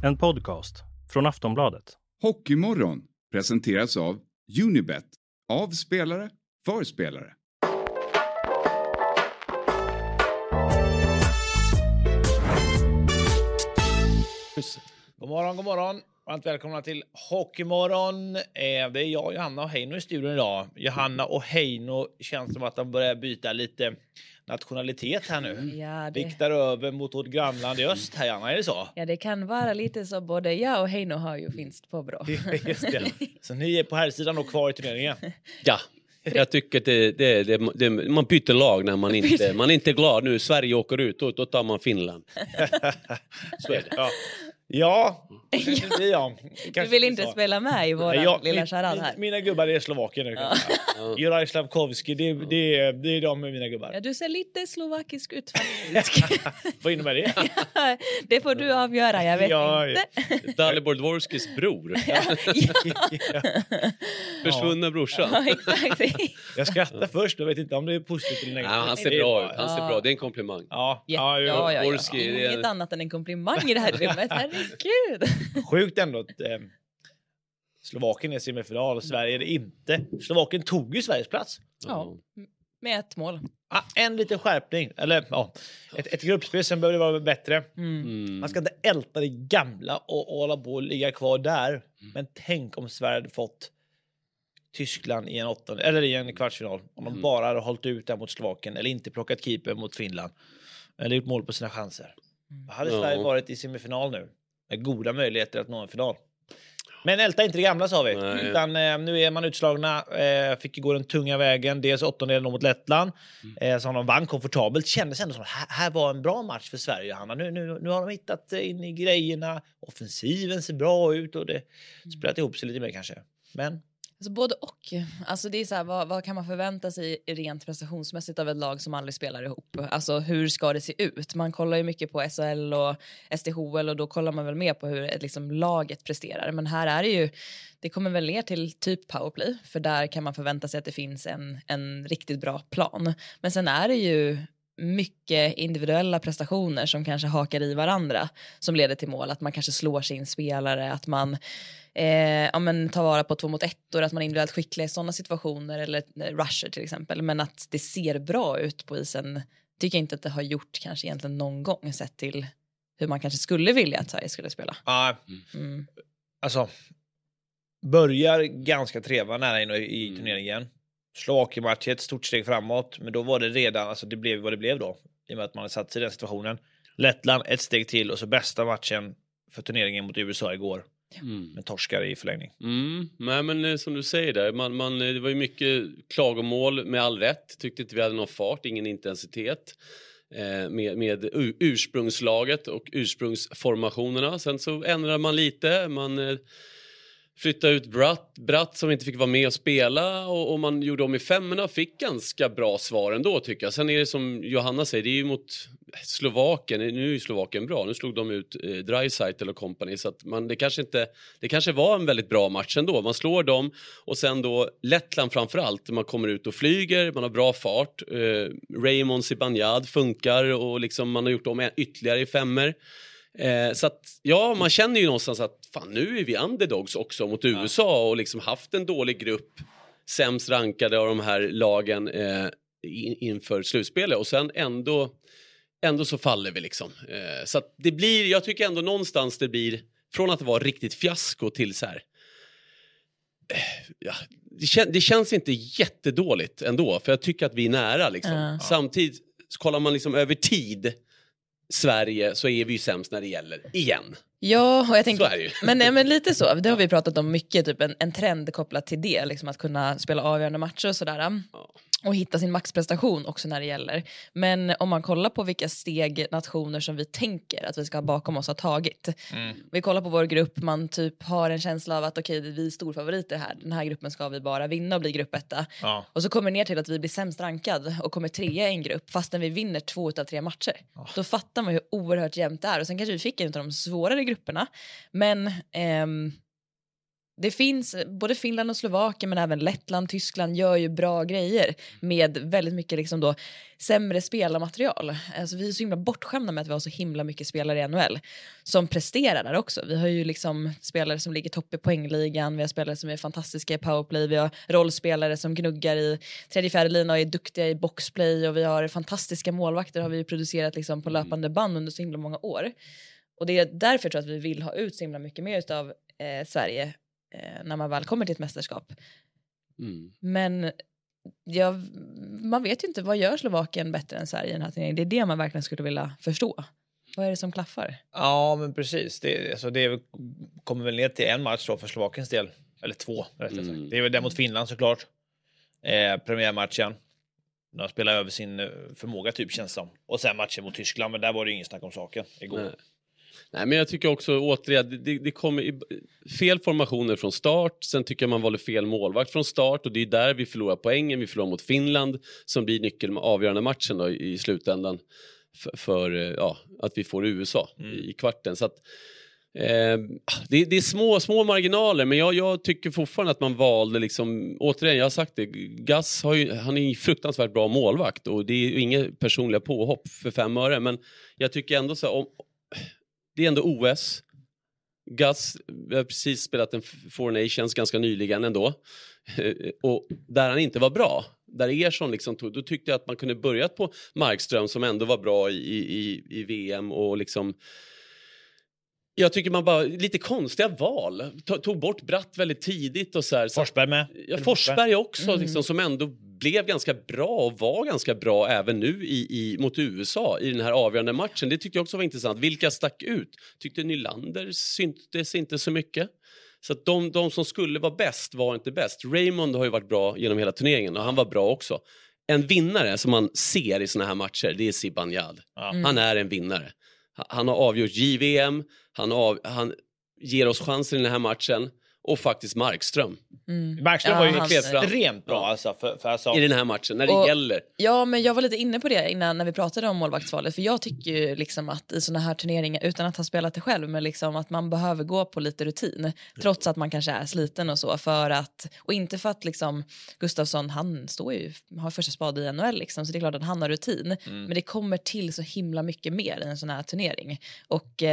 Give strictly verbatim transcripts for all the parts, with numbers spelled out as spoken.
En podcast från Aftonbladet. Hockeymorgon presenteras av Unibet. Av spelare, för spelare. God morgon, god morgon. Varmt välkomna till Hockeymorgon. Eh, det är jag, Johanna och Heino i studion idag. Johanna och Heino känns som att de börjar byta lite nationalitet här nu. Ja, det... Viktar över mot vårt grannland i öst här, Johanna, är det så? Ja, det kan vara lite så. Både jag och Heino har ju finst på bra. Just det. Så ni är på här sidan och kvar i turneringen? Ja, jag tycker att det, det, det, det, man byter lag när man inte, man är inte glad nu. Sverige åker ut och då tar man Finland. Så är det. Ja. Ja, kanske inte jag. Du vill inte så. Spela med i våra ja, lilla charad här. Mina gubbar är Slovakien nu. Ja. Juraj Slavkovski, det, det, det är de med mina gubbar. Ja, du ser lite slovakisk ut faktiskt. Vad innebär det? Ja, det får du avgöra, jag vet ja, inte. Ja. Dalibor Dvorskis bror. Ja, ja. Försvunna ja. brorsan. Ja, exakt. Jag skrattar först, jag vet inte om det är positivt eller negativt. Ja, han ser bra ut, han ser bra. Det är en komplimang. Ja, ja, ja, ja, ja. Dvorski, Inget det är... annat än en komplimang i det här rummet, herregud. Sjukt ändå att eh, Slovakien är semifinal och Sverige är det inte. Slovakien tog ju Sveriges plats. Ja, med ett mål. Ah, en liten skärpning. Eller ja, ett, ett gruppspel som behöver vara bättre. Mm. Man ska inte älta det gamla och, och hålla på och ligga kvar där. Mm. Men tänk om Sverige hade fått Tyskland i en åttonde, eller i en kvartsfinal. Om de mm. bara hade hållit ut där mot Slovakien eller inte plockat keeper mot Finland. Eller gjort mål på sina chanser. Mm. Hade Sverige ja. varit i semifinal nu. Med goda möjligheter att nå en final. Men älta inte det gamla, sa vi. Nej. Utan eh, nu är man utslagna. Eh, fick gå den tunga vägen. Dels åttondelen mot Lettland. Mm. Eh, som de vann komfortabelt. Kändes ändå som att här, här var en bra match för Sverige, Hanna. Nu, nu, nu har de hittat in i grejerna. Offensiven ser bra ut. Och det mm. spelat ihop sig lite mer kanske. Men... Alltså både och. Alltså det är så här, vad, vad kan man förvänta sig rent prestationsmässigt av ett lag som aldrig spelar ihop? Alltså hur ska det se ut? Man kollar ju mycket på S H L och S D H L och då kollar man väl mer på hur ett, liksom, laget presterar. Men här är det ju, det kommer väl ner till typ powerplay. För där kan man förvänta sig att det finns en, en riktigt bra plan. Men sen är det ju mycket individuella prestationer som kanske hakar i varandra som leder till mål. Att man kanske slår sin spelare, att man eh, ja, men tar vara på två mot ettor, att man är individuellt skicklig i sådana situationer eller rusher till exempel. Men att det ser bra ut på isen tycker jag inte att det har gjort kanske egentligen någon gång sett till hur man kanske skulle vilja att Sverige skulle spela. Ja, mm. alltså börjar ganska treva nära in i mm. turneringen. Slovakien-match ett stort steg framåt, men då var det redan, alltså det blev vad det blev då, i och med att man hade satt sig i den situationen. Lettland ett steg till och så bästa matchen för turneringen mot U S A igår. Mm. Men torskar i förlängning. Mm. Nej, men som du säger där, man, man, det var ju mycket klagomål med all rätt. Tyckte inte vi hade någon fart, ingen intensitet eh, med, med ursprungslaget och ursprungsformationerna. Sen så ändrade man lite, man... Eh, flytta ut Bratt, Bratt som inte fick vara med och spela och, och man gjorde om i femmorna och fick ganska bra svar ändå tycker jag. Sen är det som Johanna säger, det är ju mot Slovakien, nu är ju Slovakien bra, nu slog de ut eh, Dreisaitl och company så att man, det kanske inte, det kanske var en väldigt bra match ändå. Man slår dem och sen då Lettland framförallt, man kommer ut och flyger, man har bra fart, eh, Raymond Zibanejad funkar och liksom man har gjort om en, ytterligare i femmer. Eh, så att ja, man känner ju någonstans att fan, nu är vi underdogs också mot U S A ja. och liksom haft en dålig grupp, sämst rankade av de här lagen eh, in, inför slutspelet och sen ändå ändå så faller vi liksom. Eh, så att det blir, jag tycker ändå någonstans det blir från att det var riktigt fiasko till så här eh, ja, det, kän, det känns inte jättedåligt ändå, för jag tycker att vi är nära liksom. Ja. Samtidigt så kollar man liksom över tid Sverige så är vi ju sämst när det gäller igen. Ja, och jag tänker, men, men lite så, det har vi pratat om mycket, typ en, en trend kopplat till det, liksom att kunna spela avgörande matcher och sådär. Ja. Och hitta sin maxprestation också när det gäller. Men om man kollar på vilka steg nationer som vi tänker att vi ska ha bakom oss ha tagit. Mm. Vi kollar på vår grupp, man typ har en känsla av att okej, okay, vi är storfavoriter här. Den här gruppen ska vi bara vinna och bli gruppetta. Ja. Och så kommer det ner till att vi blir sämst rankad och kommer trea i en grupp fastän vi vinner två utav tre matcher. Ja. Då fattar man hur oerhört jämnt det är. Och sen kanske vi fick en av de svårare grupperna. Men... Ehm, det finns både Finland och Slovakien men även Lettland, Tyskland gör ju bra grejer med väldigt mycket liksom då sämre spelarmaterial. Alltså vi är så himla bortskämda med att vi har så himla mycket spelare i N H L som presterar där också. Vi har ju liksom spelare som ligger topp i poängligan, vi har spelare som är fantastiska i powerplay, vi har rollspelare som gnuggar i tredje fjärde lina och är duktiga i boxplay och vi har fantastiska målvakter har vi ju producerat liksom på löpande band under så himla många år. Och det är därför tror jag att vi vill ha ut så himla mycket mer av eh, Sverige eh, när man väl kommer till ett mästerskap. Mm. Men ja, man vet ju inte vad gör Slovakien bättre än Sverige i den här turneringen. Det är det man verkligen skulle vilja förstå. Vad är det som klaffar? Ja, men precis. Det, alltså det kommer väl ner till en match då för Slovakiens del. Eller två, rättare sagt. Mm. Det är väl det mot Finland såklart. Eh, premiärmatchen. De spelar över sin förmåga typ känns som. Och sen matchen mot Tyskland, men där var det ju ingen snack om saken igår. Nej. Nej, men jag tycker också återigen det, det kommer i, fel formationer från start. Sen tycker jag man valde fel målvakt från start och det är där vi förlorar poängen. Vi förlorar mot Finland som blir nyckeln med avgörande matchen då, i slutändan för, för ja, att vi får U S A mm. i kvarten. Så att eh, det, det är små små marginaler, men jag, jag tycker fortfarande att man valde liksom, återigen jag har sagt det, Gus har ju, han är ju fruktansvärt bra målvakt och det är ju inga personliga påhopp för fem öre, men jag tycker ändå så här, om det är ändå O S. Gus har precis spelat en Four Nations ganska nyligen ändå. Och där han inte var bra. Där Ersson liksom tog, då tyckte jag att man kunde börjat på Markström som ändå var bra i, i, i V M och liksom jag tycker man bara, lite konstiga val. Tog bort Bratt väldigt tidigt och så här. Forsberg med. Ja, Forsberg också mm. liksom, som ändå blev ganska bra och var ganska bra även nu i, i, mot U S A i den här avgörande matchen. Det tyckte jag också var intressant. Vilka stack ut? Tyckte Nylander syntes inte så mycket. Så att de, de som skulle vara bäst var inte bäst. Raymond har ju varit bra genom hela turneringen och han var bra också. En vinnare som man ser i såna här matcher, det är Zibanejad. Mm. Han är en vinnare. Han har avgjort J V M, han, av, han ger oss chansen i den här matchen och faktiskt Markström. Mm. Markström ja, var ju extremt bra alltså, för, för alltså. i den här matchen när det och, gäller. Ja, men jag var lite inne på det innan när vi pratade om målvaktsvalet, för jag tycker ju liksom att i såna här turneringar, utan att ha spelat det själv, men liksom att man behöver gå på lite rutin trots att man kanske är sliten och så, för att, och inte för att liksom Gustafsson, han står ju, har första spad i N H L liksom, så det är klart att han har rutin, mm. men det kommer till så himla mycket mer i en sån här turnering och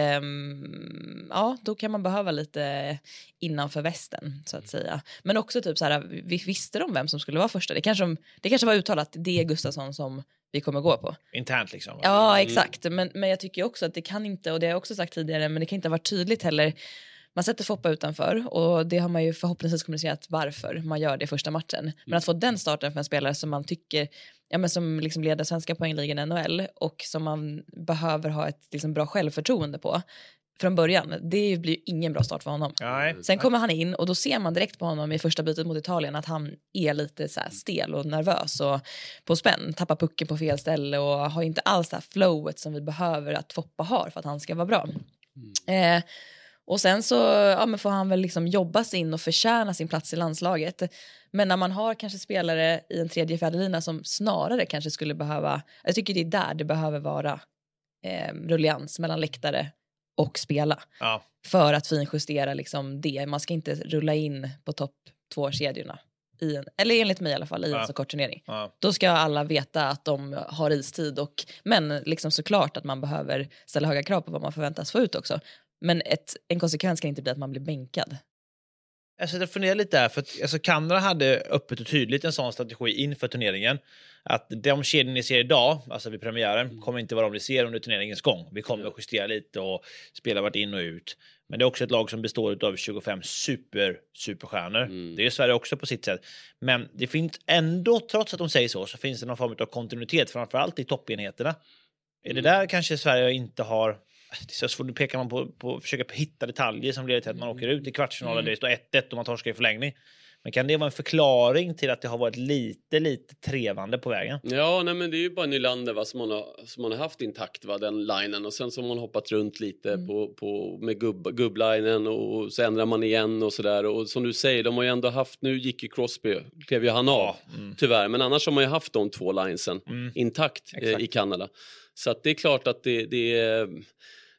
ehm, ja, då kan man behöva lite innanför västen så att säga. Men också typ så här, vi visste de vem som skulle vara första. Det kanske, det kanske var uttalat, det är Gustafsson som vi kommer gå på. Internt liksom. Va? Ja, exakt. Men, men jag tycker också att det kan inte, och det har jag också sagt tidigare, men det kan inte ha varit tydligt heller. Man sätter Foppa utanför och det har man ju förhoppningsvis kommunicerat varför man gör det första matchen. Men att få den starten för en spelare som man tycker, ja men som liksom leder svenska poängligan i N H L och som man behöver ha ett liksom bra självförtroende på från början, det blir ju ingen bra start för honom. Nej. Sen kommer han in och då ser man direkt på honom i första bytet mot Italien att han är lite så här stel och nervös och på spänn, tappar pucken på fel ställe och har inte alls det här flowet som vi behöver att Foppa har för att han ska vara bra. Mm. Eh, och sen så ja, men får han väl liksom jobba sig in och förtjäna sin plats i landslaget. Men när man har kanske spelare i en tredje fjärde lina som snarare kanske skulle behöva, jag tycker det är där det behöver vara eh, rullians mellan läktare och spela. Ja. För att finjustera liksom det. Man ska inte rulla in på topp två kedjorna. I en, eller enligt mig i alla fall, i ja. en så kort turnering. Ja. Då ska alla veta att de har istid. Och, men liksom såklart att man behöver ställa höga krav på vad man förväntas få ut också. Men ett, en konsekvens kan inte bli att man blir bänkad. Alltså jag funderar lite där, för att alltså Kanada hade öppet och tydligt en sån strategi inför turneringen. Att de kedjor ni ser idag, alltså vid premiären, mm. kommer inte vara de ni ser under turneringens gång. Vi kommer att justera lite och spela vart in och ut. Men det är också ett lag som består av tjugofem super, superstjärnor. Mm. Det är Sverige också på sitt sätt. Men det finns ändå, trots att de säger så, så finns det någon form av kontinuitet, framförallt i toppenheterna. Mm. Är det där kanske Sverige inte har... Det är så svårt, nu pekar man på, på försöka hitta detaljer som leder till att man åker ut i kvartsfinalen, mm. där det står ett ett och man torskar i förlängning. Men kan det vara en förklaring till att det har varit lite, lite trevande på vägen? Ja, nej, men det är ju bara Nylander va, som, man har, som man har haft intakt, va, den linen. Och sen så har man hoppat runt lite mm. på, på, med gubb, gubblinen och så ändrar man igen och sådär. Och som du säger, de har ju ändå haft, nu gick ju Crosby, klev ju han av, ja, mm. tyvärr. Men annars har man ju haft de två linesen mm. intakt eh, i Kanada. Så att det är klart att det, det är...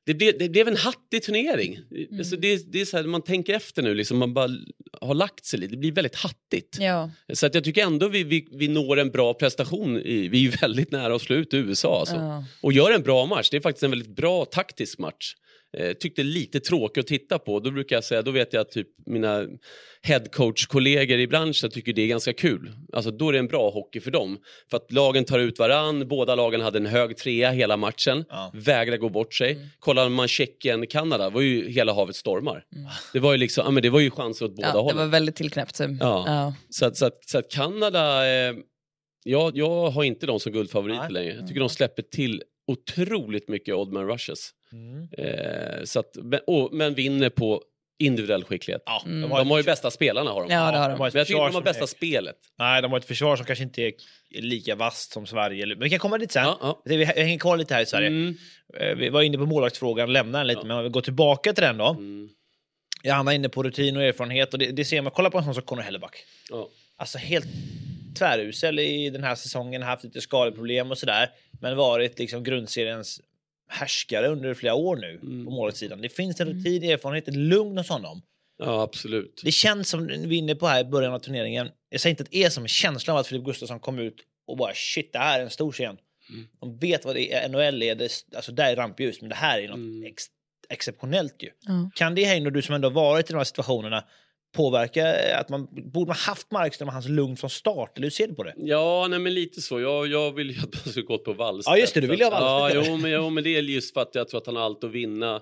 Det blev, det blev en hattig turnering. Mm. Alltså det, det är så här, man tänker efter nu, liksom, man bara har lagt sig lite. Det blir väldigt hattigt. Ja. Så att jag tycker ändå vi, vi, vi når en bra prestation. I, vi är ju väldigt nära att slå ut U S A. Alltså. Ja. Och gör en bra match. Det är faktiskt en väldigt bra taktisk match. Eh, tyckte lite tråkigt att titta på. Då brukar jag säga, då vet jag att typ mina headcoach-kollegor i branschen tycker det är ganska kul. Alltså då är det en bra hockey för dem. För att lagen tar ut varann. Båda lagen hade en hög trea hela matchen. Ja. Vägrar gå bort sig. Mm. Kollar man Tjeckien, Kanada, var ju hela havet stormar. Mm. Det var ju liksom, ja men det var ju chanser åt båda Ja, det hållen. var väldigt tillknäppt. Ja. Ja. Så att, så att, så att Kanada, eh, jag, jag har inte dem som guldfavoriter Nej. längre. Jag tycker de släpper till otroligt mycket odd man rushes. Mm. Eh, så att, men, och, men vinner på individuell skicklighet. Ja, Mm. de, har De har ju ett, bästa spelarna har de. Ja, det har de. de har ett Men jag tycker försvar de har som bästa är, spelet. nej, de har ett försvar som kanske inte är lika vasst som Sverige. Men vi kan komma dit sen. Ja, ja. Vi hänger kvar lite här i Sverige. Mm, Eh, Vi var inne på målvaktsfrågan, lämnar den lite, Ja. men om vi går tillbaka till den då. mm, Jag var inne på rutin och erfarenhet och det, det ser man. Kolla på en sån som Conor Helleback. ja. Alltså helt tvärusel i den här säsongen, haft lite skadeproblem och sådär. Men varit liksom grundseriens härskare under flera år nu Mm. på målvaktssidan. Det finns en rutin, erfarenhet, ett lugn hos honom. Ja, absolut. Det känns som vi är inne på här i början av turneringen. Jag säger inte att det är som känslan av att Filip Gustafsson kom ut och bara shit, det här är en stor scen. Mm. De vet vad det är, N H L är, det, alltså där är rampljus, men det här är något Mm. ex, exceptionellt ju. Ja. Kan det, Heino, du som ändå varit i de här situationerna, påverka att man borde man haft Markström och hans lugn från start? Eller hur ser du på det? Ja, nej men lite så. Jag, jag vill ju att man ska gå på Wallstedt. Ja, just det, du vill ju ha Wallstedt. Ja, jo men, jo, men det är just för att jag tror att han har allt att vinna.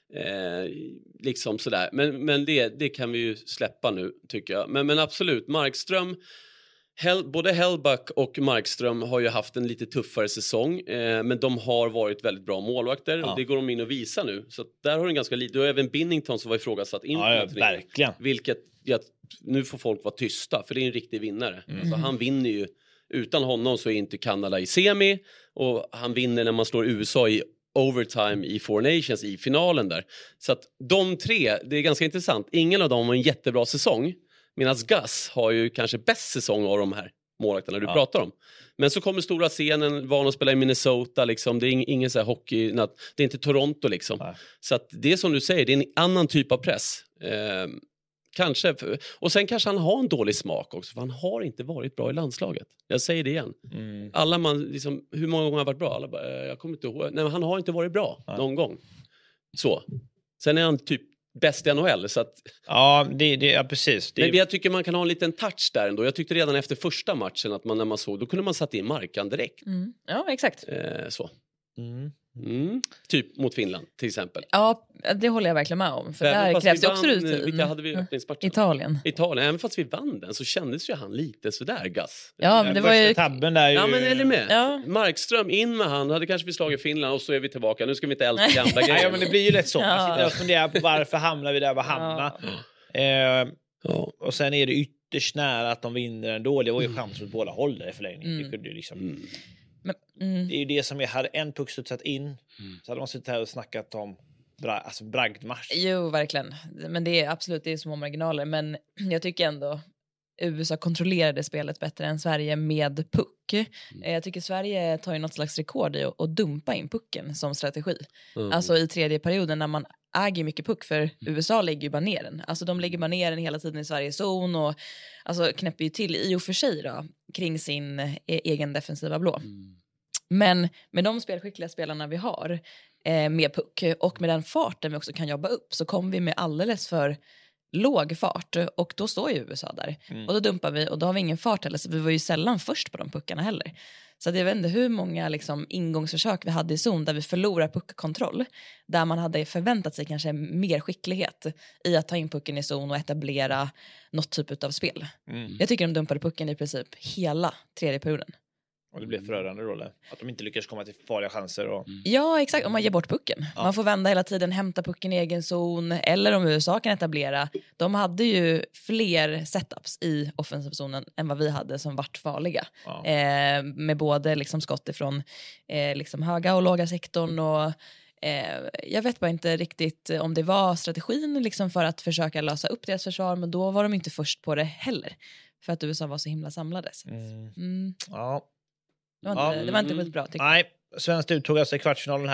Eh, liksom sådär. Men, men det, det kan vi ju släppa nu, tycker jag. Men, men absolut, Markström... Hel, både Hellback och Markström har ju haft en lite tuffare säsong. Eh, men de har varit väldigt bra målvakter. Ja. Och det går de in och visar nu. Så där har de ganska lite. Och även Binnington som var ifrågasatt in. Ja, ja, verkligen. Vilket, ja, nu får folk vara tysta. För det är en riktig vinnare. Mm. Alltså, han vinner ju. Utan honom så är inte Kanada i semi. Och han vinner när man slår U S A i overtime i Four Nations i finalen där. Så att de tre, det är ganska intressant. Ingen av dem har en jättebra säsong. Medan Gus har ju kanske bäst säsong av de här målvakterna du Ja. pratar om. Men så kommer stora scenen, van att spela i Minnesota liksom. Det är ing- ingen så här hockey, det är inte Toronto liksom. Nej. Så att det är som du säger, det är en annan typ av press. Eh, kanske, och sen kanske han har en dålig smak också, för han har inte varit bra i landslaget. Jag säger det igen. Mm. Alla man, liksom, hur många gånger har han varit bra? Alla bara, eh, jag kommer inte ihåg. Nej, men han har inte varit bra Nej. någon gång. Så. Sen är han typ bäst i N H L, så att Ja, det, det, ja, precis. Det, men jag tycker man kan ha en liten touch där ändå. Jag tyckte redan efter första matchen att man när man såg, då kunde man satt in Markan direkt. Mm. Ja, exakt. Eh, så. mm. Mm. Typ mot Finland till exempel. Ja, det håller jag verkligen med om. För Även där fast krävs vi det också vann, rutin. vilka hade vi i öppningsmatchen? Italien. Italien. Även fast vi vann den så kändes ju han lite sådär, Gus. Ja, men det var ju... tabben där ju... Ja, men är det med? Ja. Markström in med han, hade kanske vi slagit Finland och så är vi tillbaka. Nu ska vi inte älska gamla Nej, grejer. ja, men det blir ju lätt så. Man Ja. sitter och funderar på varför hamnar vi där, var hamnar. Eh, Ja. och sen är det ytterst nära att de vinner ändå. Det var ju chans åt båda håll där i förlängningen. Mm. Det, kunde ju liksom, Mm. Men, mm. det är ju det som är, hade en puck studsat in Mm. så hade man suttit här och snackat om bra, alltså bragdmatch. Jo, verkligen. Men det är absolut, det är små marginaler. Men jag tycker ändå U S A kontrollerade spelet bättre än Sverige med puck. Eh, Jag tycker Sverige tar ju något slags rekord i att, att dumpa in pucken som strategi. Mm. Alltså i tredje perioden när man äger mycket puck, för U S A lägger ju bara ner den. Alltså de lägger bara ner den hela tiden i Sveriges zon och alltså knäpper ju till i och för sig då kring sin e- egen defensiva blå. Mm. Men med de spelskickliga spelarna vi har eh, med puck och med den farten vi också kan jobba upp så kommer vi med alldeles för låg fart och då står ju U S A där. Mm. Och då dumpar vi och då har vi ingen fart heller, så vi var ju sällan först på de puckarna heller. Så att jag vet inte hur många liksom, ingångsförsök vi hade i zon där vi förlorar puckkontroll. Där man hade förväntat sig kanske mer skicklighet i att ta in pucken i zon och etablera något typ av spel. Mm. Jag tycker de dumpade pucken i princip hela tredje perioden. Och det blev förödande då, eller? Att de inte lyckas komma till farliga chanser. Och... Ja, exakt. Om man ger bort pucken. Ja. Man får vända hela tiden, hämta pucken i egen zon. Eller om U S A kan etablera. De hade ju fler setups i offensivzonen än vad vi hade som vart farliga. Ja. Eh, med både liksom skott ifrån eh, liksom höga och låga sektorn. Och, eh, jag vet bara inte riktigt om det var strategin liksom för att försöka lösa upp deras försvar. Men då var de inte först på det heller. För att U S A var så himla samlades. Mm. Mm. Ja. Det, var inte, Ja, det var inte mm. riktigt bra tycker jag. Nej, svenskt uttog alltså i kvartsfinalen här.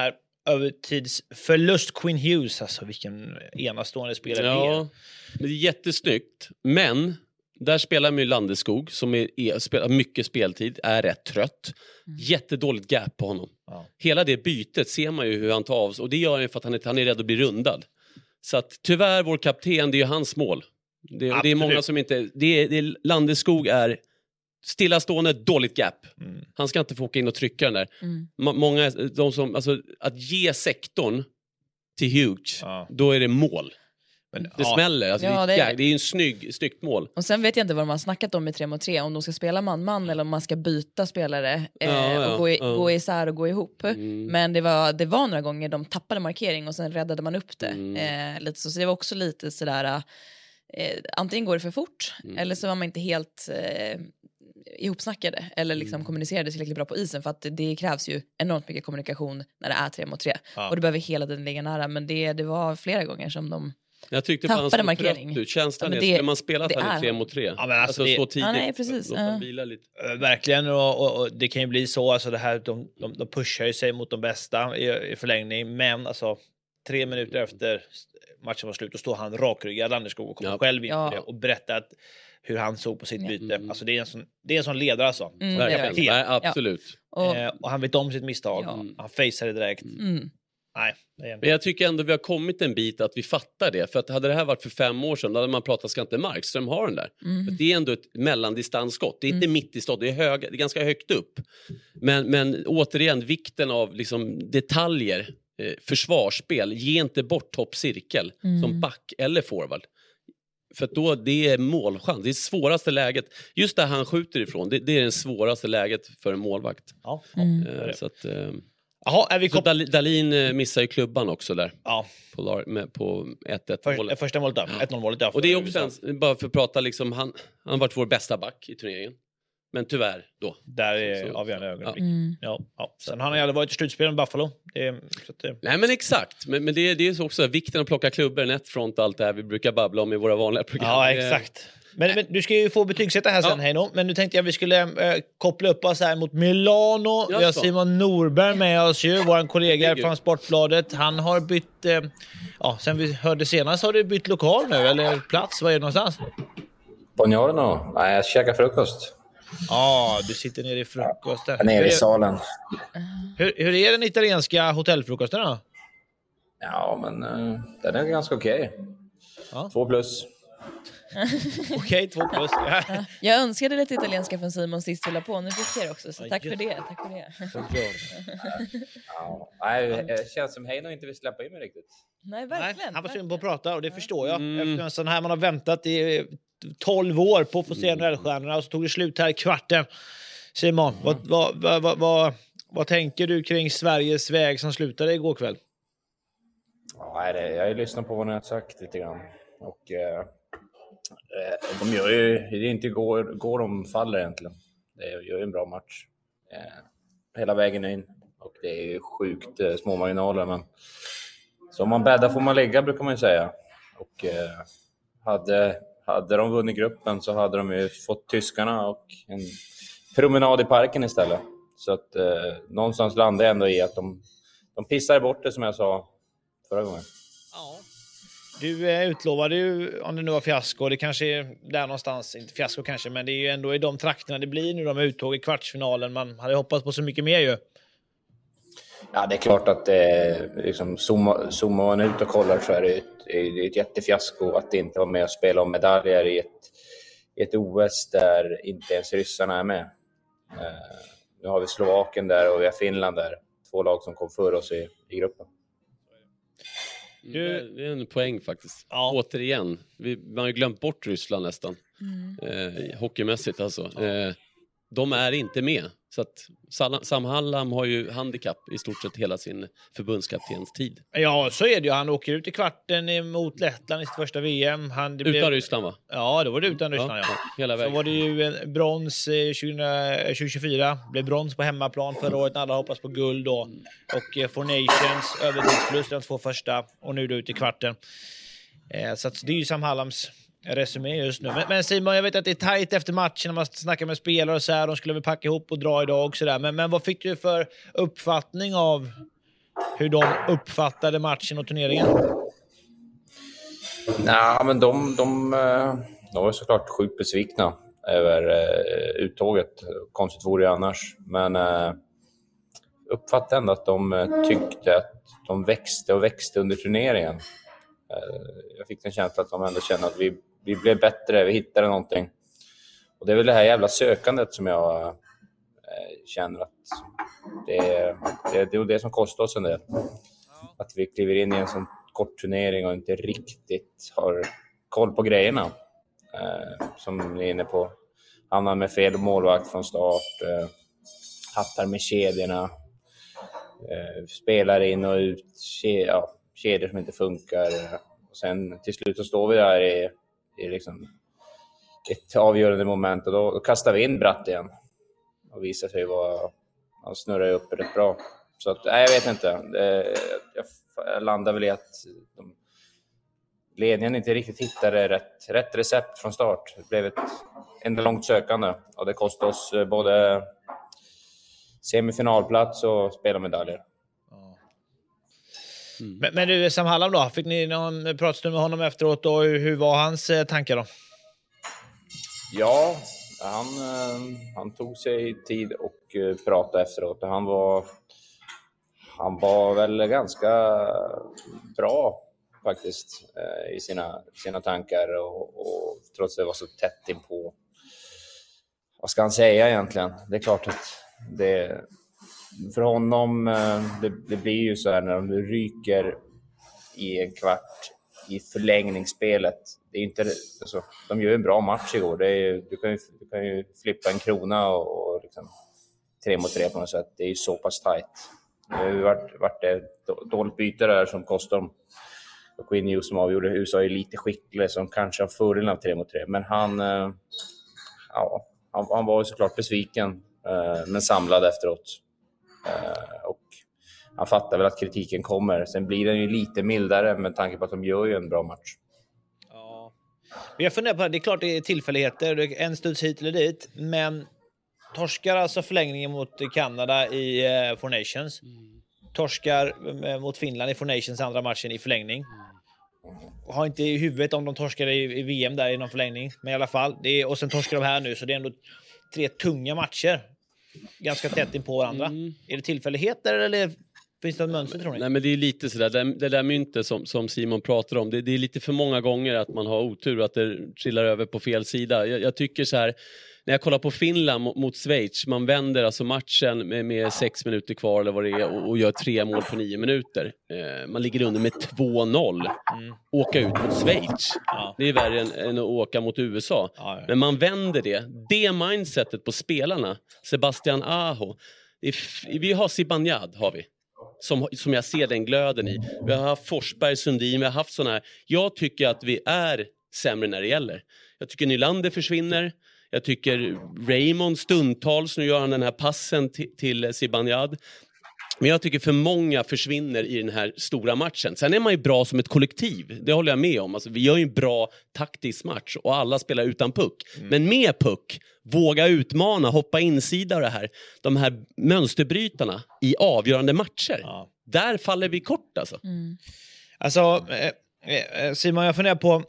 övertidsförlust. Quinn Hughes, alltså vilken enastående spelare det är. Ja, det är jättesnyggt. Men där spelar med Landeskog som är, är, spelar mycket speltid, är rätt trött. Mm. Jättedåligt gap på honom. Ja. Hela det bytet ser man ju hur han tar av sig. Och det gör han för att han är, han är rädd att bli rundad. Så att tyvärr, vår kapten, det är ju hans mål. Det, det är många som inte... Det är, det är, Landeskog är stillastående, dåligt gap. Mm. Han ska inte få åka in och trycka den där. Mm. M- många, de som, alltså, att ge sektorn till Hughes, ja. Då är det mål. Men, det ja. smäller. Alltså, ja, det, är, det är ju en snygg, snyggt mål. Och sen vet jag inte vad de har snackat om i tre mot tre. Om de ska spela man-man eller om man ska byta spelare eh, ja, ja, och gå, i, ja. gå isär och gå ihop. Mm. Men det var, det var några gånger de tappade markering och sen räddade man upp det. Mm. Eh, lite så, så det var också lite sådär... Eh, antingen går det för fort mm. eller så var man inte helt eh, ihopsnackade eller liksom mm. kommunicerade tillräckligt bra på isen, för att det krävs ju enormt mycket kommunikation när det är tre mot tre. Ja. Och det behöver hela tiden ligga nära, men det, det var flera gånger som de jag tyckte tappade markering. Ut. Känslan ja, det, är, skulle man spela att han är tre mot tre? Ja, men alltså, alltså det, så tidigt. Ja, nej, precis. Ja. Lite. Verkligen, och, och, och det kan ju bli så, alltså det här, de, de, de pushar ju sig mot de bästa i, i förlängning, men alltså tre minuter mm. efter matchen var slut och står han rakryggad, Landeskog, och kommer ja. själv in ja. det och berättar att hur han såg på sitt byte. Mm. Alltså det är en sån, det är en sån ledare alltså. Mm, Nej, absolut. Ja. Och, eh, och han vet om sitt misstag. Ja. Han facear det direkt. Mm. Nej, det är men jag tycker ändå vi har kommit en bit att vi fattar det. För att hade det här varit för fem år sedan, då hade man pratat, ska inte Markström ha den där? Mm. För det är ändå ett mellandistansskott. Det är inte mm. mitt i stad, det är, hög, det är ganska högt upp. Men, men återigen, vikten av liksom detaljer, eh, försvarsspel, ge inte bort toppcirkel mm. som back eller forward. För att då det är målchans. Det är svåraste läget. Just där han skjuter ifrån. Det, det är det svåraste läget för en målvakt. Ja. Mm. Uh, så att, uh, Aha, är vi så Dal- Dalin uh, missar ju klubban också där. Ja. På, med, på ett ett För, målet. Första målet då. ett noll målet. Och det är också en, bara för att prata liksom, han, han har varit vår bästa back i turneringen. Men tyvärr då. Där är så, avgörande så, ögonblick. Ja. Mm. Ja, ja. Sen har han ju aldrig varit i slutspel med Buffalo. Det är, så att det... Nej men exakt. Men, men det, det är också vikten att plocka klubbor, netfront och allt det här vi brukar babbla om i våra vanliga program. Ja, exakt. Men, men du ska ju få betygsätta här sen, ja. Heino. Men nu tänkte jag att vi skulle äh, koppla upp oss här mot Milano. Vi har Simon Norberg med oss ju, vår kollega från Sportbladet. Han har bytt, äh, ja, sen vi hörde senast har du bytt lokal nu, eller plats. Var är det någonstans? Buongiorno. Nej, jag käkar frukost. Ja, ah, du sitter nere i frukosten. Ja, nere i salen. Hur, hur är den italienska hotellfrukosten då? Ja, men uh, den är ganska okej. Okay. Ja. Två plus. Okej, okay, två plus. Ja. Jag önskade lite italienska från Simon sist vi la på. Nu fick jag det också, så tack för det. Tack för det. Ja, nej, det känns som Heino inte vill släppa in mig riktigt. Nej, verkligen. Nej, han var sugen på att prata och det förstår jag. Mm. Efter en sån här man har väntat i tolv år på att få se N H L-stjärnorna och så tog det slut här i kvarten. Simon, mm. vad, vad, vad, vad, vad, vad tänker du kring Sveriges väg som slutade igår kväll? Ja, det, jag har ju lyssnat på vad ni har sagt lite grann. Och eh, de gör ju, det är inte går, går de faller egentligen. Det gör ju en bra match. Eh, hela vägen in. Och det är ju sjukt eh, små marginaler. Men så om man bäddar får man lägga, brukar man ju säga. Och eh, hade... Hade de vunnit gruppen så hade de ju fått tyskarna och en promenad i parken istället. Så att eh, någonstans landar jag ändå i att de, de pissar bort det som jag sa förra gången. Ja. Du eh, utlovade ju, om det nu var fiasko, det kanske är där någonstans, inte fiasko kanske, men det är ju ändå i de trakterna det blir nu de uttåg i kvartsfinalen. Man hade hoppats på så mycket mer ju. Ja, det är klart att eh, liksom, zoomar, zoomar man ut och kollar så är det ett, det är ett jättefiasko att inte vara med och spela om medaljer i ett, i ett O S där inte ens ryssarna är med. Eh, nu har vi Slovakien där och vi har Finland där. Två lag som kom för oss i, i gruppen. Du, det är en poäng faktiskt. Ja. Återigen, vi, man har ju glömt bort Ryssland nästan. Mm. Eh, hockeymässigt alltså. Ja. Eh, de är inte med. Så att Sam Hallam har ju handikapp i stort sett hela sin förbundskaptens tid. Ja, så är det ju. Han åker ut i kvarten mot Lettland i sitt första V M. Han, utan blev... Ryssland va? Ja, då var det utan Ryssland. Ja, ja. Hela vägen. Så var det ju en brons tjugo tjugofyra. Blev brons på hemmaplan förra året när alla hoppas på guld då. Och For Nations övertidsförlust de två första. Och nu då ut i kvarten. Så att det är ju Sam Hallams resumé just nu. Men, men Simon, jag vet att det är tajt efter matchen när man snackar med spelare och så här. De skulle väl packa ihop och dra idag och så där. Men, men vad fick du för uppfattning av hur de uppfattade matchen och turneringen? Nej, men de, de, de var såklart sjukt besvikna över uh, uttåget. Konstigt vore det annars. Men uh, uppfattade ändå att de uh, tyckte att de växte och växte under turneringen. Uh, jag fick en känsla att de ändå kände att vi, vi blev bättre, vi hittade någonting. Och det är väl det här jävla sökandet som jag uh, känner att det är det, det, är det som kostar oss en del. Att vi kliver in i en sån kort turnering och inte riktigt har koll på grejerna. Eh, som ni är inne på. Hamnar med fel målvakt från start. Eh, hattar med kedjorna. Eh, spelar in och ut. Ke- ja, kedjor som inte funkar. Och sen till slut så står vi där i, i liksom ett avgörande moment. Och då, då kastar vi in Bratt igen. Och visar sig vara... Han snurrar upp rätt bra. Så att, nej, jag vet inte. Det, jag, jag landar väl i att de, ledningen inte riktigt hittade rätt, rätt recept från start. Det blev ett enda långt sökande. Och det kostade oss både semifinalplats och spelarmedaljer. Mm. Men, men du, Sam Hallam då? Fick ni någon pratstund med honom efteråt? Och hur, hur var hans eh, tankar då? Ja, han, han tog sig tid och prata efteråt. Han var, han var väl ganska bra faktiskt i sina, sina tankar och, och trots att det var så tätt in på. Vad ska han säga egentligen? Det är klart att det, för honom det, det blir ju så här när de ryker i en kvart i förlängningsspelet. Det är inte, alltså, de gör en bra match igår. Det är, du, kan ju, du kan ju flippa en krona och, och liksom, tre mot tre på något sätt. Det är ju så pass tajt. Det har ju varit, varit ett dåligt byte där som kostar dem. Och Quinn Hughes som avgjorde. U S A är lite skicklig som kanske har fördelen av tre mot tre. Men han, eh, ja, han, han var ju såklart besviken. Eh, men samlad efteråt. Eh, och han fattar väl att kritiken kommer. Sen blir den ju lite mildare med tanke på att de gör ju en bra match. Ja. Jag funderar på det. Det är klart det är tillfälligheter. En studs hit eller dit. Men torskar alltså förlängningen mot Kanada i uh, Four Nations. Mm. Torskar uh, mot Finland i Four Nations andra matchen i förlängning. Mm. Har inte i huvudet om de torskar i, i V M där i någon förlängning. Men i alla fall. Det är, och sen torskar de här nu. Så det är ändå tre tunga matcher. Ganska tätt in på varandra. Mm. Är det tillfälligheter eller finns det något mönster, tror ni? Nej, men det är lite sådär, det, det där myntet som, som Simon pratar om, det, det är lite för många gånger att man har otur att det trillar över på fel sida. Jag, jag tycker så här, när jag kollar på Finland mot, mot Schweiz, man vänder alltså matchen med, med sex minuter kvar eller vad det är och, och gör tre mål på nio minuter. Eh, man ligger under med två noll. Mm. Åka ut mot Schweiz. Ja. Det är värre än, än att åka mot U S A. Ja, ja. Men man vänder det. Det mindsetet på spelarna, Sebastian Aho. Det är, vi har Zibanejad, har vi. Som, som jag ser den glöden i. Vi har haft Forsberg, Sundin, vi har haft sådana här. Jag tycker att vi är sämre när det gäller. Jag tycker Nylander försvinner. Jag tycker Raymond stundtals, nu gör han den här passen till, till Zibanejad. Men jag tycker för många försvinner i den här stora matchen. Sen är man ju bra som ett kollektiv. Det håller jag med om. Alltså, vi gör ju en bra taktisk match och alla spelar utan puck. Mm. Men med puck, våga utmana, hoppa insida det här. De här mönsterbrytarna i avgörande matcher. Ja. Där faller vi kort alltså. Mm. Alltså, eh, Simon, jag funderar på...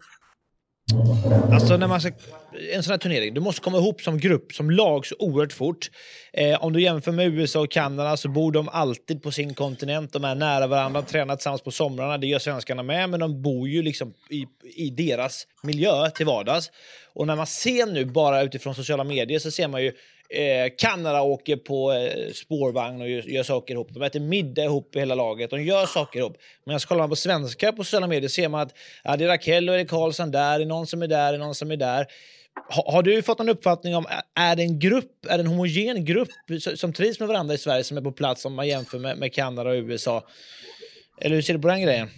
Alltså när man ska, en sån här turnering, du måste komma ihop som grupp, som lag så oerhört fort. Eh, om du jämför med U S A och Kanada så bor de alltid på sin kontinent. De är nära varandra, tränar tillsammans på somrarna. Det gör svenskarna med, men de bor ju liksom i, i deras miljö till vardags. Och när man ser nu bara utifrån sociala medier så ser man ju eh, Kanada åker på eh, spårvagn och gör, gör saker ihop. De äter middag ihop i hela laget. De gör saker ihop. Men så kollar man på svenskar på sociala medier ser man att ja, det är Rakell och Erik Karlsson där. Det är någon som är där, det är någon som är där. Ha, har du fått en uppfattning om, är det en grupp, är det en homogen grupp som trivs med varandra i Sverige som är på plats om man jämför med, med Kanada och U S A? Eller hur ser du på den grejen?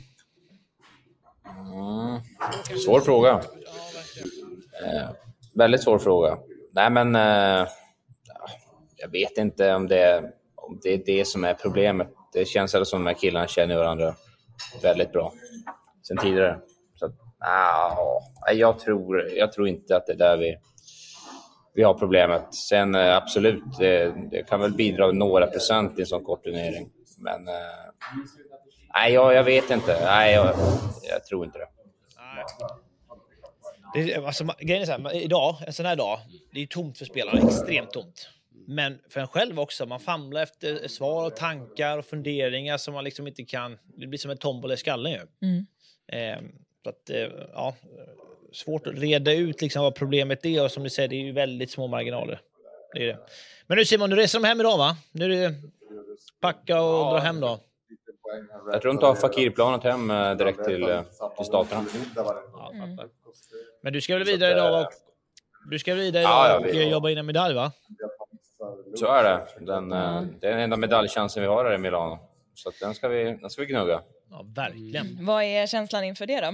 Mm. Svår fråga. Eh, väldigt svår fråga. Nej men eh, jag vet inte om det, om det är det som är problemet. Det känns som att de här killarna känner varandra väldigt bra sen tidigare. Så nah, jag, tror, jag tror inte att det är där vi, vi har problemet. Sen eh, absolut, det, det kan väl bidra några procent i en sån kort turnering. Men eh, nej, jag, jag vet inte. Nej, jag, jag tror inte det. Det är, alltså, grejen är så här, idag, en sån här dag, det är tomt för spelarna, extremt tomt. Men för en själv också, man famlar efter svar och tankar och funderingar som man liksom inte kan, det blir som en tombola i skallen ju. Mm. Eh, så att, eh, ja, svårt att reda ut liksom vad problemet är, och som du säger, det är ju väldigt små marginaler. Det är det. Men nu Simon, du reser de hem idag va? Nu är det packa och ja. dra hem då. Jag tror inte har Fakir-planet hem direkt till, till staterna. Ja, mm. Men du ska väl vidare idag och, du ska vidare idag ja, och vi... jobba in en medalj va? Så är det. Den, mm. Det är den enda medaljchansen vi har här i Milano. Så att den, ska vi, den ska vi gnugga. Ja, verkligen. Mm. Vad är känslan inför det då?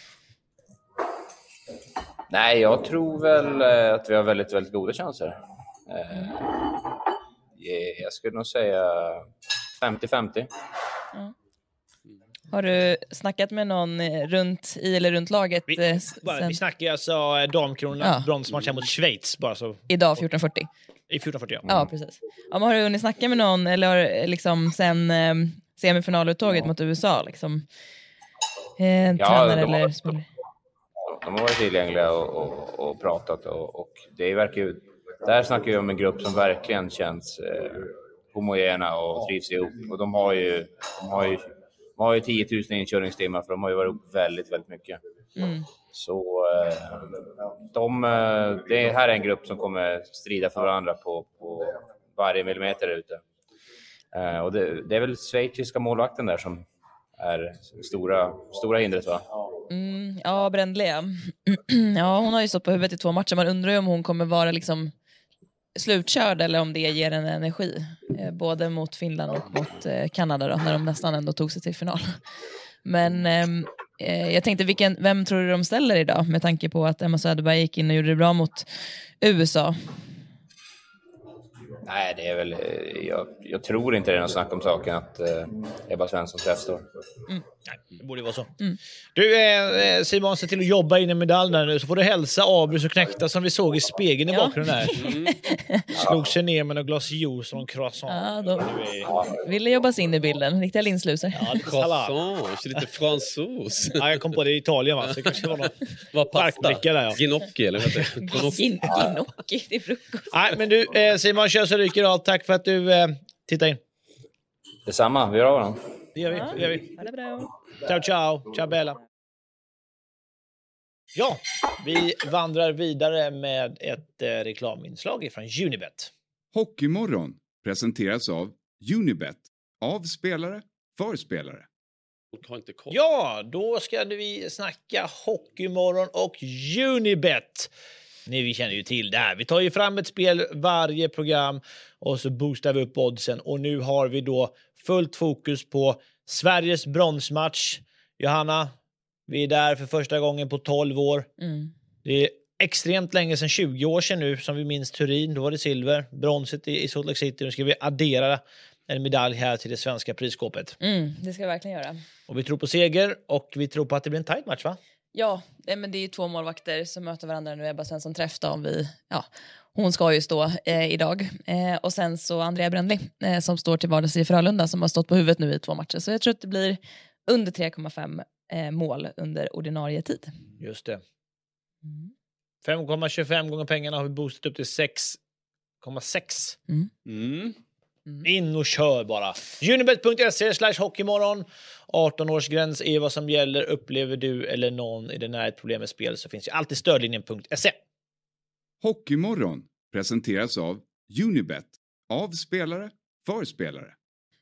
Nej, jag tror väl att vi har väldigt, väldigt goda chanser. Mm. Jag skulle nog säga femtio femtio. Mm. Har du snackat med någon runt i eller runt laget? Vi, sen... bara, vi snackar alltså damkronorna, ja. bronsmatchen mot Schweiz. Bara så. Idag fjorton fyrtio. I fjorton fyrtio, ja. Ja, precis. Ja, men har du hunnit snacka med någon eller har, liksom, sen eh, semifinaluttåget ja. mot U S A? Liksom, eh, ja, tränare de, eller har, spelare? De har varit tillgängliga och, och, och pratat. Och, och det verkar ju, där snackar vi om en grupp som verkligen känns eh, homogena och trivs ihop. Och de har ju, de har ju De har ju tio tusen inkörningstimmar, för de har ju varit upp väldigt, väldigt mycket. Mm. Så eh, de, det här är en grupp som kommer strida för varandra på, på varje millimeter där ute. Eh, och det, det är väl schweiziska målvakten där som är stora, stora hindret va? Mm, ja, Brändle. Ja, hon har ju stått på huvudet i två matcher. Man undrar ju om hon kommer vara liksom slutkörd eller om det ger en energi eh, både mot Finland och mot eh, Kanada då, när de nästan ändå tog sig till final. Men eh, jag tänkte, vilken, vem tror du de ställer idag med tanke på att Emma Söderberg gick in och gjorde det bra mot U S A? Nej, det är väl, jag, jag tror inte det är någon snack om saken att eh, Ebba Svensson träffstår. Mm. Nej, det borde vara så. Mm. Du eh, Simon, se till att jobba in en medalj där nu, så får du hälsa Abrus och Knäckta som vi såg i spegeln i ja. bakgrunden där. Mm. Slog sig ner med någon glas juice och någon croissant. Ja, de ja. ville jobba sig in i bilden. Riktiga linslusar. Ja, croissant, lite fransos. Ja, jag kom på det i Italien va, så det kanske var någon vad pasta? Där, ja. Gnocchi eller vad heter det? Gnocchi till frukost. Nej, men du eh, Simon, kör så ryker av. Tack för att du eh, tittar in. Detsamma, vi gör varandra. Det gör vi, det gör vi. Ha det bra. Ciao, ciao. Ciao, bella. Ja, vi vandrar vidare med ett eh, reklaminslag från Unibet. Hockeymorgon presenteras av Unibet. Av spelare, för spelare. Ja, då ska vi snacka Hockeymorgon och Unibet. Nej, vi känner ju till det här. Vi tar ju fram ett spel varje program och så boostar vi upp oddsen. Och nu har vi då fullt fokus på Sveriges bronsmatch. Johanna, vi är där för första gången på tolv år. Mm. Det är extremt länge sedan, tjugo år sedan nu, som vi minns Turin. Då var det silver. Bronset i Salt Lake City. Nu ska vi addera en medalj här till det svenska prisskåpet. Mm, det ska vi verkligen göra. Och vi tror på seger och vi tror på att det blir en tight match, va? Ja, men det är ju två målvakter som möter varandra nu. Ebba Svensson träff då, om vi, ja, hon ska ju stå eh, idag. Eh, och sen så Andrea Brändli eh, som står till vardags i Frölunda, som har stått på huvudet nu i två matcher. Så jag tror att det blir under tre komma fem eh, mål under ordinarie tid. Just det. Mm. fem komma tjugofem gånger pengarna har vi boostat upp till sex komma sex. Mm. Mm. Mm. In och kör bara. Unibet punkt se slash hockeymorgon. arton års gräns är vad som gäller. Upplever du eller någon i den här ett problem med spel, så finns ju alltid stödlinjen punkt se. Hockeymorgon presenteras av Unibet. Av spelare, för spelare.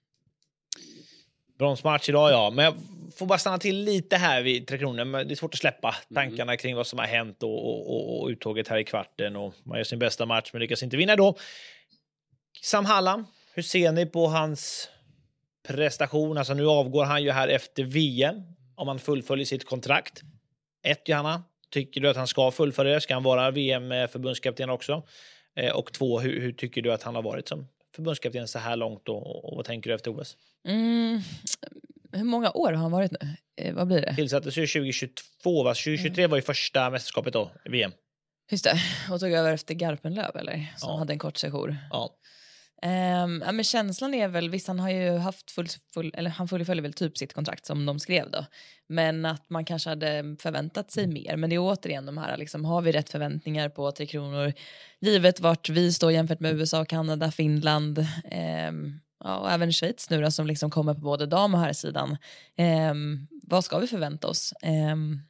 Bronsmatch idag, ja. Men jag får bara stanna till lite här vid Tre Kronor. Men det är svårt att släppa tankarna kring vad som har hänt och, och, och, och uttåget här i kvarten. Och man gör sin bästa match men lyckas inte vinna då. Sam Hallam, hur ser ni på hans prestation? Alltså nu avgår han ju här efter V M om han fullföljer sitt kontrakt. Ett, Johanna, tycker du att han ska fullfölja det? Ska han vara V M-förbundskapten också? Eh, och två, hur, hur tycker du att han har varit som förbundskapten så här långt och, och vad tänker du efter O S? Mm, hur många år har han varit nu? Eh, vad blir det? Tillsattes ju tjugo tjugotvå, va? tjugo tjugotre mm. var ju första mästerskapet då, V M. Just det, och tog över efter Garpenlöv eller? Som ja. hade en kort sejour. Ja. Um, ja, men känslan är väl, visst han har ju haft full, full eller han fullföljer väl typ sitt kontrakt som de skrev då. Men att man kanske hade förväntat sig mer. Men det är återigen de här, liksom, har vi rätt förväntningar på Tre Kronor? Givet vart vi står jämfört med U S A, Kanada, Finland, um, ja, och även Schweiz nu då, som liksom kommer på både dam och här sidan. Um, vad ska vi förvänta oss? Um,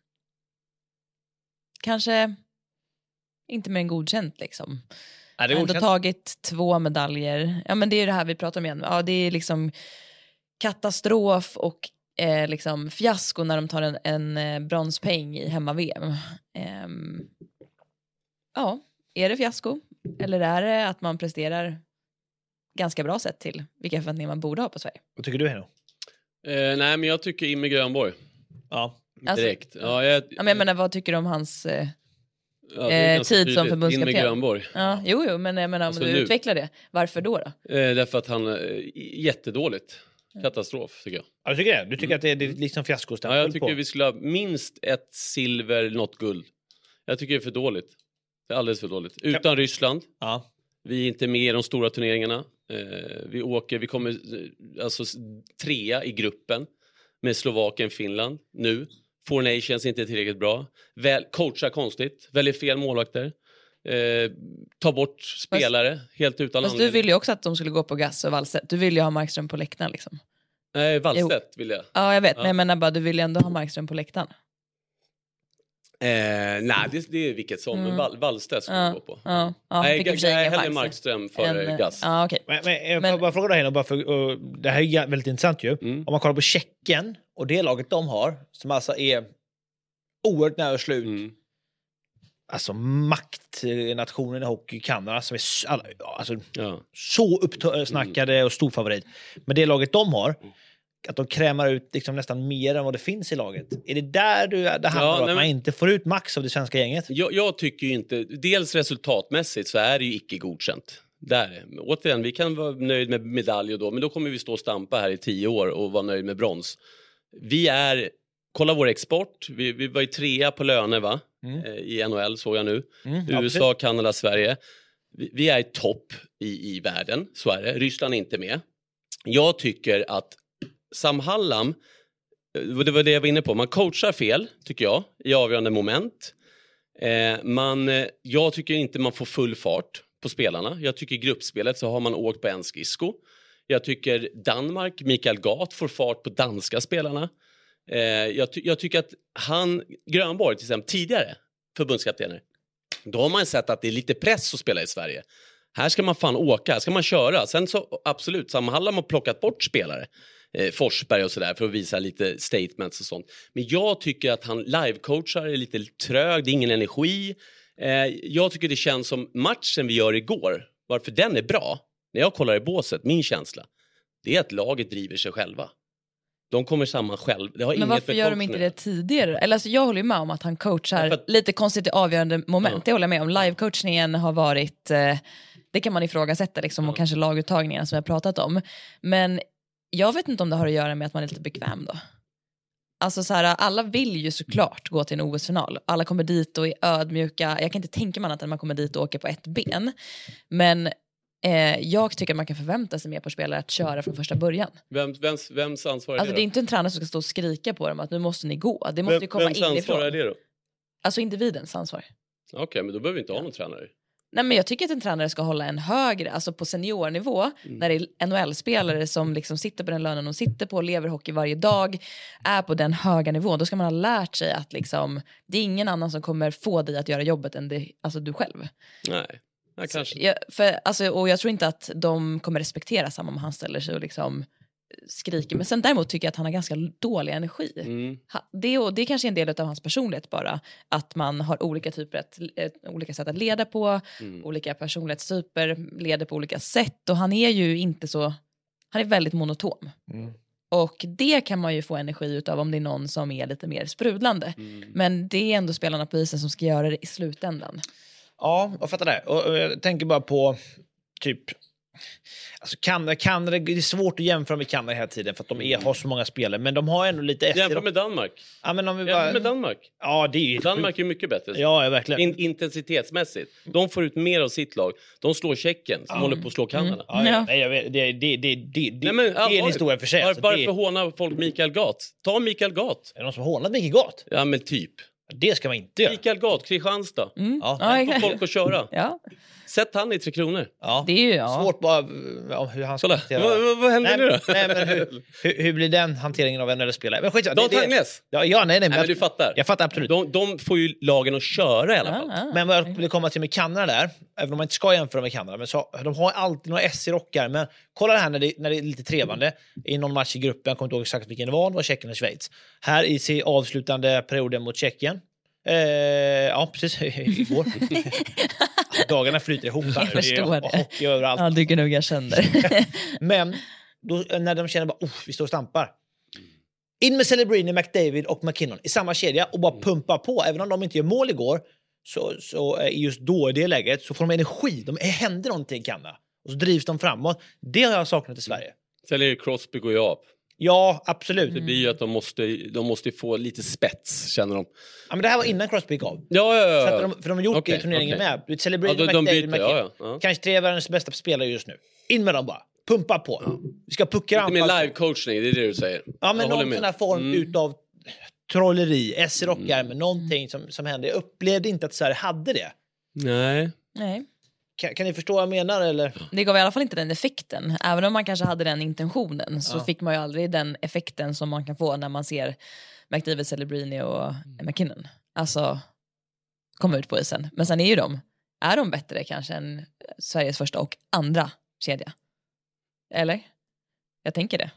kanske inte mer än godkänt liksom. Ja, det är ändå godkänt. tagit två medaljer. Ja, men det är det här vi pratar om igen. Ja, det är liksom katastrof och eh, liksom fiasko när de tar en, en eh, bronspeng i hemma-V M. Ehm, ja, är det fiasko? Eller är det att man presterar ganska bra sett till vilka förväntningar man borde ha på Sverige? Vad tycker du, Heno? Eh, nej, men jag tycker Imme Grönborg. Ja. Direkt. Alltså, ja, jag, ja, men jag menar, vad tycker du om hans eh, ja, det är eh, ganska tid som tydligt. förbundskapten? Imme Grönborg. Ja, jo, jo, men jag menar, Alltså om du nu. utvecklar det, varför då då? Eh, därför att han är jättedåligt. Katastrof, tycker jag. Ja, du tycker det? Du tycker att det är, det är liksom fiaskostämpel Ja, jag tycker på? vi skulle ha minst ett silver, något guld. Jag tycker det är för dåligt. Det är alldeles för dåligt. Utan Ryssland. Ja. Vi är inte med i de stora turneringarna. Eh, vi åker, vi kommer eh, alltså s- trea i gruppen med Slovakien, Finland nu. Four Nations inte tillräckligt bra. Väl, coachar konstigt, väljer fel målvakter. Eh, ta bort spelare helt utan Fast du ville ju också att de skulle gå på Gass och Wallstedt. Du ville ju ha Markström på läktaren liksom. Nej, Wallstedt vill jag. Ja, jag vet. Ja. Men jag menar bara, du vill ju ändå ha Markström på läktaren. Eh, nej, det, det är vilket som. Mm. Men Wall, Wallstedt skulle Ja, jag gå på. ja, ja, nej, fick i och för sig nej ingen hellre chans. Markström före En, Gass. Ja, okej. Men, men jag Men- får bara fråga dig, Heno, bara för, uh, det här är ju väldigt intressant ju. Mm. Om man kollar på Tjeckien och det laget de har, som alltså är oerhört nära slut. Mm. Alltså maktnationen i hockey, Kanada, som är s- alla, alltså, Ja. så uppsnackade Mm. och stor favorit. Men det laget de har, att de krämar ut liksom nästan mer än vad det finns i laget. Är det där du, det handlar Ja, om att nej, man men- inte får ut max av det svenska gänget? Jag, jag tycker ju inte, dels resultatmässigt så är det ju icke godkänt. Där, återigen, vi kan vara nöjd med medalj och då, men då kommer vi stå och stampa här i tio år och vara nöjd med brons. Vi är, kolla vår export, vi, vi var ju trea på löner va? Mm. Eh, I N H L såg jag nu. Mm, ja, U S A, Kanada, Sverige. Vi, vi är i topp i, i världen, så är det. Ryssland är inte med. Jag tycker att Sam Hallam, eh, det var det jag var inne på, man coachar fel, tycker jag, i avgörande moment. Eh, man, eh, jag tycker inte man får full fart på spelarna. Jag tycker i gruppspelet så har man åkt på en skridsko. Jag tycker Danmark, Mikael Gat får fart på danska spelarna. Eh, jag, ty- jag tycker att han, Grönborg till exempel, tidigare förbundskaptener, då har man sett att det är lite press att spela i Sverige. Här ska man fan åka, här ska man köra. Sen så absolut, Sam Hallam har plockat bort spelare. Eh, Forsberg och sådär för att visa lite statements och sånt. Men jag tycker att han live-coachar är lite trög, det är ingen energi. Eh, jag tycker det känns som matchen vi gör igår, varför den är bra, när jag kollar i båset, min känsla, det är att laget driver sig själva. De kommer samman själv. Det har Men inget varför med gör de coachen inte att göra. det tidigare? Eller alltså, jag håller ju med om att han coachar Ja, för att- lite konstigt i avgörande moment. Ja. Det håller jag med om. Live-coachningen har varit, eh, det kan man ifrågasätta liksom, Ja. och kanske laguttagningarna som jag pratat om. Men jag vet inte om det har att göra med att man är lite bekväm då. Alltså så här, alla vill ju såklart gå till en O S-final. Alla kommer dit och är ödmjuka. Jag kan inte tänka mig annat än att man kommer dit och åker på ett ben. Men eh, jag tycker att man kan förvänta sig mer på spelare att köra från första början. Vem, vems, vems ansvar är Alltså det det är då? inte en tränare som ska stå och skrika på dem att nu måste ni gå. Det måste ju Vem, komma vems ansvar inifrån. är det då? Alltså individens ansvar. Okej, men då behöver vi inte ha någon tränare. Nej, men jag tycker att en tränare ska hålla en högre, alltså på seniornivå, Mm. när det är N H L-spelare som liksom sitter på den lönen de sitter på, lever hockey varje dag, är på den höga nivån. Då ska man ha lärt sig att liksom, det är ingen annan som kommer få dig att göra jobbet än det, alltså du själv. Nej, ja, kanske. Jag, för, alltså, och jag tror inte att de kommer respektera samma om han ställer sig och liksom skriker. Men sen däremot tycker jag att han har ganska dålig energi. Mm. Ha- Det, och det är kanske är en del av hans personlighet bara. Att man har olika typer att, eh, olika sätt att leda på. Mm. Olika personlighetstyper leder på olika sätt. Och han är ju inte så... Han är väldigt monotom. Mm. Och det kan man ju få energi utav om det är någon som är lite mer sprudlande. Mm. Men det är ändå spelarna på isen som ska göra det i slutändan. Ja, jag fattar det. Och, och jag tänker bara på typ Alltså Kanada, Kanada, det är svårt att jämföra med Kanada hela tiden för att de är, har så många spelare, men de har ändå lite efter. Jämför med Danmark. Ja, men om vi bara... Jämför med Danmark. Ja, det är ju... Danmark är mycket bättre. Ja, ja verkligen. In, intensitetsmässigt. De får ut mer av sitt lag. De slår Tjeckien som Mm. håller på att slå Kanada. Ja, ja. Ja. Nej, jag vet, det, det, det, det, det, Nej, men, det är en historia för sig. Var, Alltså, varför det är, hånar folk Mikael Gat? Ta Mikael Gat. är det någon som har hånat Micke Gat? Ja, men typ. Det ska man inte göra. Mikael Gat, Kristianstad. Mm. Ja. Ja, Får exakt. folk att köra. Ja, Sätt han i Tre Kronor. Ja. det är ju... Ja. Svårt bara ja, hur han ska Kolla, hantera vad, vad, vad händer nej, nu då? nej, men hur, hur, hur blir den hanteringen av N H L-spelare? Men skit, det, Dan det, Tangnes. ja, ja, nej, nej, Nej, men du fattar. Jag fattar absolut. De, de får ju lagen att köra i alla fall. Ja, ja. Men vad jag vill komma till med Kanada där, även om man inte ska jämföra med Kanada, men så, de har alltid några S i rockar. Men kolla det här när det, när det är lite trevande i någon match i gruppen, jag kommer inte ihåg exakt vilken det var, det var Tjeckien och Schweiz. Här i sin avslutande perioden mot Tjeckien. Eh, ja, precis, igår. Dagarna flyter ihop här. Jag förstår det. Är det. hockey överallt. Ja, du gnuggar sönder. Men då, när de känner bara, oh, vi står och stampar. In med Celebrini, McDavid och McKinnon i samma kedja och bara pumpa på. Även om de inte gör mål igår, så, så just då i det läget så får de energi. De händer någonting, Kanada. Och så drivs de framåt. Det har jag saknat i Sverige. Sen är det Crosby går ju av. Ja, absolut. Det blir ju att de måste, de måste få lite spets, känner de. Ja, men det här var innan Crosby gick av. Ja, ja, ja. Så att de, för de har gjort Okej, det i turneringen okej. med. Du vet, Celebrini, Ja, de- de McDavid, byter, McKinnon. ja, ja, ja. Kanske tre är världens bästa spelare just nu. In med dem bara. Pumpa på. Vi ska puckra Lite mer anfall. live-coachning, det är det du säger. Ja, Jag men håller någon med. sån här form Mm. utav trolleri, S i rockärmen, någonting som, som hände. Jag upplevde inte att Sverige hade det. Nej. Nej. Kan, kan ni förstå vad jag menar eller? Det gav i alla fall inte den effekten. Även om man kanske hade den intentionen så Ja. fick man ju aldrig den effekten som man kan få när man ser McDavid, Celebrini och McKinnon. Alltså, komma ut på isen. Men sen är ju de, är de bättre kanske än Sveriges första och andra kedja? Eller? Jag tänker det.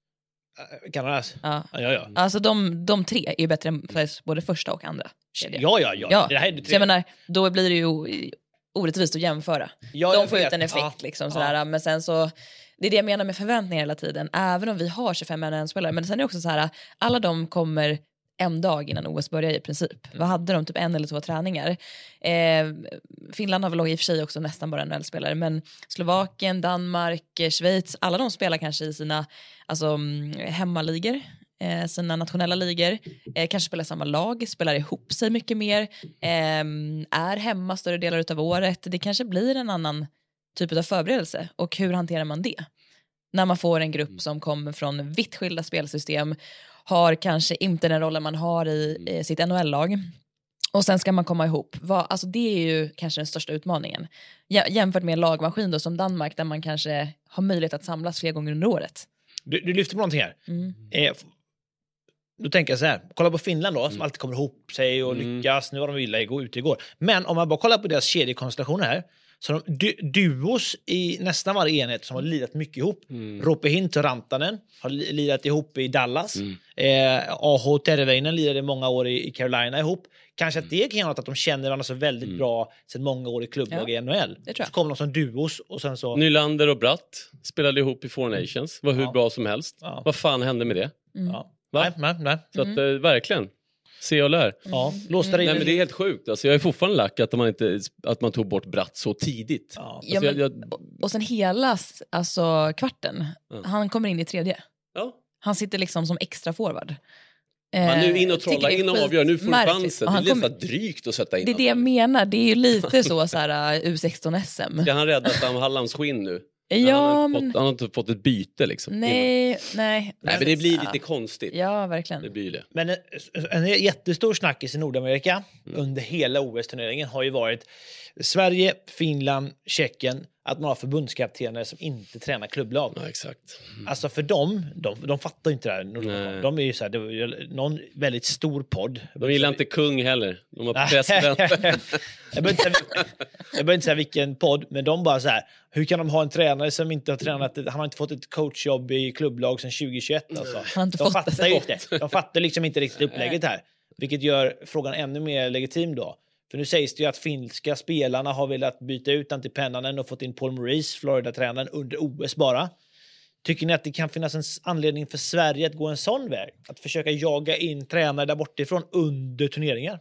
Kanadas? Ja. Ja, ja. ja. Alltså de, de tre är ju bättre än Sveriges både första och andra kedja. Ja, ja, ja. Ja. Det här är det Så tre. jag menar, då blir det ju o- orättvist att jämföra. Ja, De jag får vet. ut en effekt Ja. liksom Ja. sådär. Men sen så, det är det jag menar med förväntningar hela tiden. Även om vi har tjugofem N H L-spelare. Men sen är det också så här, alla de kommer en dag innan O S börjar i princip. Vad hade de? Typ en eller två träningar. Eh, Finland har väl i och för sig också nästan bara N H L-spelare. Men Slovakien, Danmark, eh, Schweiz. Alla de spelar kanske i sina alltså, mm, hemmaligor. Eh, sina nationella ligor. Eh, kanske spelar samma lag. Spelar ihop sig mycket mer. Eh, är hemma större delar av året. Det kanske blir en annan typ av förberedelse. Och hur hanterar man det? När man får en grupp som kommer från vitt skilda spelsystem, har kanske inte den rollen man har i, i sitt N H L-lag. Och sen ska man komma ihop. Vad, alltså det är ju kanske den största utmaningen. Jä- jämfört med en lagmaskin då, som Danmark, där man kanske har möjlighet att samlas flera gånger under året. Du, du lyfter på någonting här. Mm. Eh, f- då tänker jag så här. Kolla på Finland då, som alltid kommer ihop sig och Mm. lyckas. Nu var de illa igår, ute igår. Men om man bara kollar på deras kedjekonstellationer här. Så har de du, duos i nästan varje enhet som har lirat mycket ihop. Mm. Roope Hintz och Rantanen har li- lirat ihop i Dallas. Mm. Eh, A H Terveinen lirade många år i, i Carolina ihop. Kanske att det kan göra att de känner varandra så väldigt Mm. bra sedan många år i klubblag Ja, i N H L. det tror jag. Så kommer de som duos och sen så... Nylander och Bratt spelade ihop i Four Nations. Var hur Ja. bra som helst. Ja. Vad fan hände med det? Mm. Ja. Va? Nej, nej, nej. Så att, eh, verkligen. Se och lär. Ja, låsta in. Nej, men det är helt sjukt. Alltså, jag är fortfarande lack att man, inte, att man tog bort Bratt så tidigt. Ja. Ja, Alltså, men, jag, jag, och, och sen hela alltså, kvarten, Ja. han kommer in i tredje. ja. Han sitter liksom som extra forward. Han nu in och tycker trollar, det är in och avgör. Nu får du skitmärkligt. chansen. Och Det är han nästan kommer- drygt att sätta in Det är det jag honom. menar, det är ju lite så, så här, U sexton S M. Ska han rädda Sam Hallands skinn nu? han, Ja, har men... fått, han har inte fått ett byte liksom. Nej, nej. Nej, men det blir Ja. lite konstigt. Ja, verkligen. Det blir det. Men en, en jättestor snackis i Nordamerika Mm. under hela O S-turneringen har ju varit Sverige, Finland, Tjeckien, att man har förbundskaptener som inte tränar klubblag. Ja, exakt. Alltså för dem, de, de fattar inte det här. Nej. De är ju så här, det var ju någon väldigt stor podd. De gillar inte kung heller. De har Nej. president. jag behöver inte säga, jag behöver inte säga vilken podd, men de bara så här, hur kan de ha en tränare som inte har tränat, han har inte fått ett coachjobb i klubblag sedan tjugo tjugoett alltså. Han har inte De fått fattar det. ju inte. De fattar liksom inte riktigt upplägget här. Vilket gör frågan ännu mer legitim då. För nu sägs det ju att finska spelarna har velat byta ut Antti Pennanen och fått in Paul Maurice, Florida-tränaren, under O S bara. Tycker ni att det kan finnas en s- anledning för Sverige att gå en sån väg? Att försöka jaga in tränare där bortifrån under turneringar?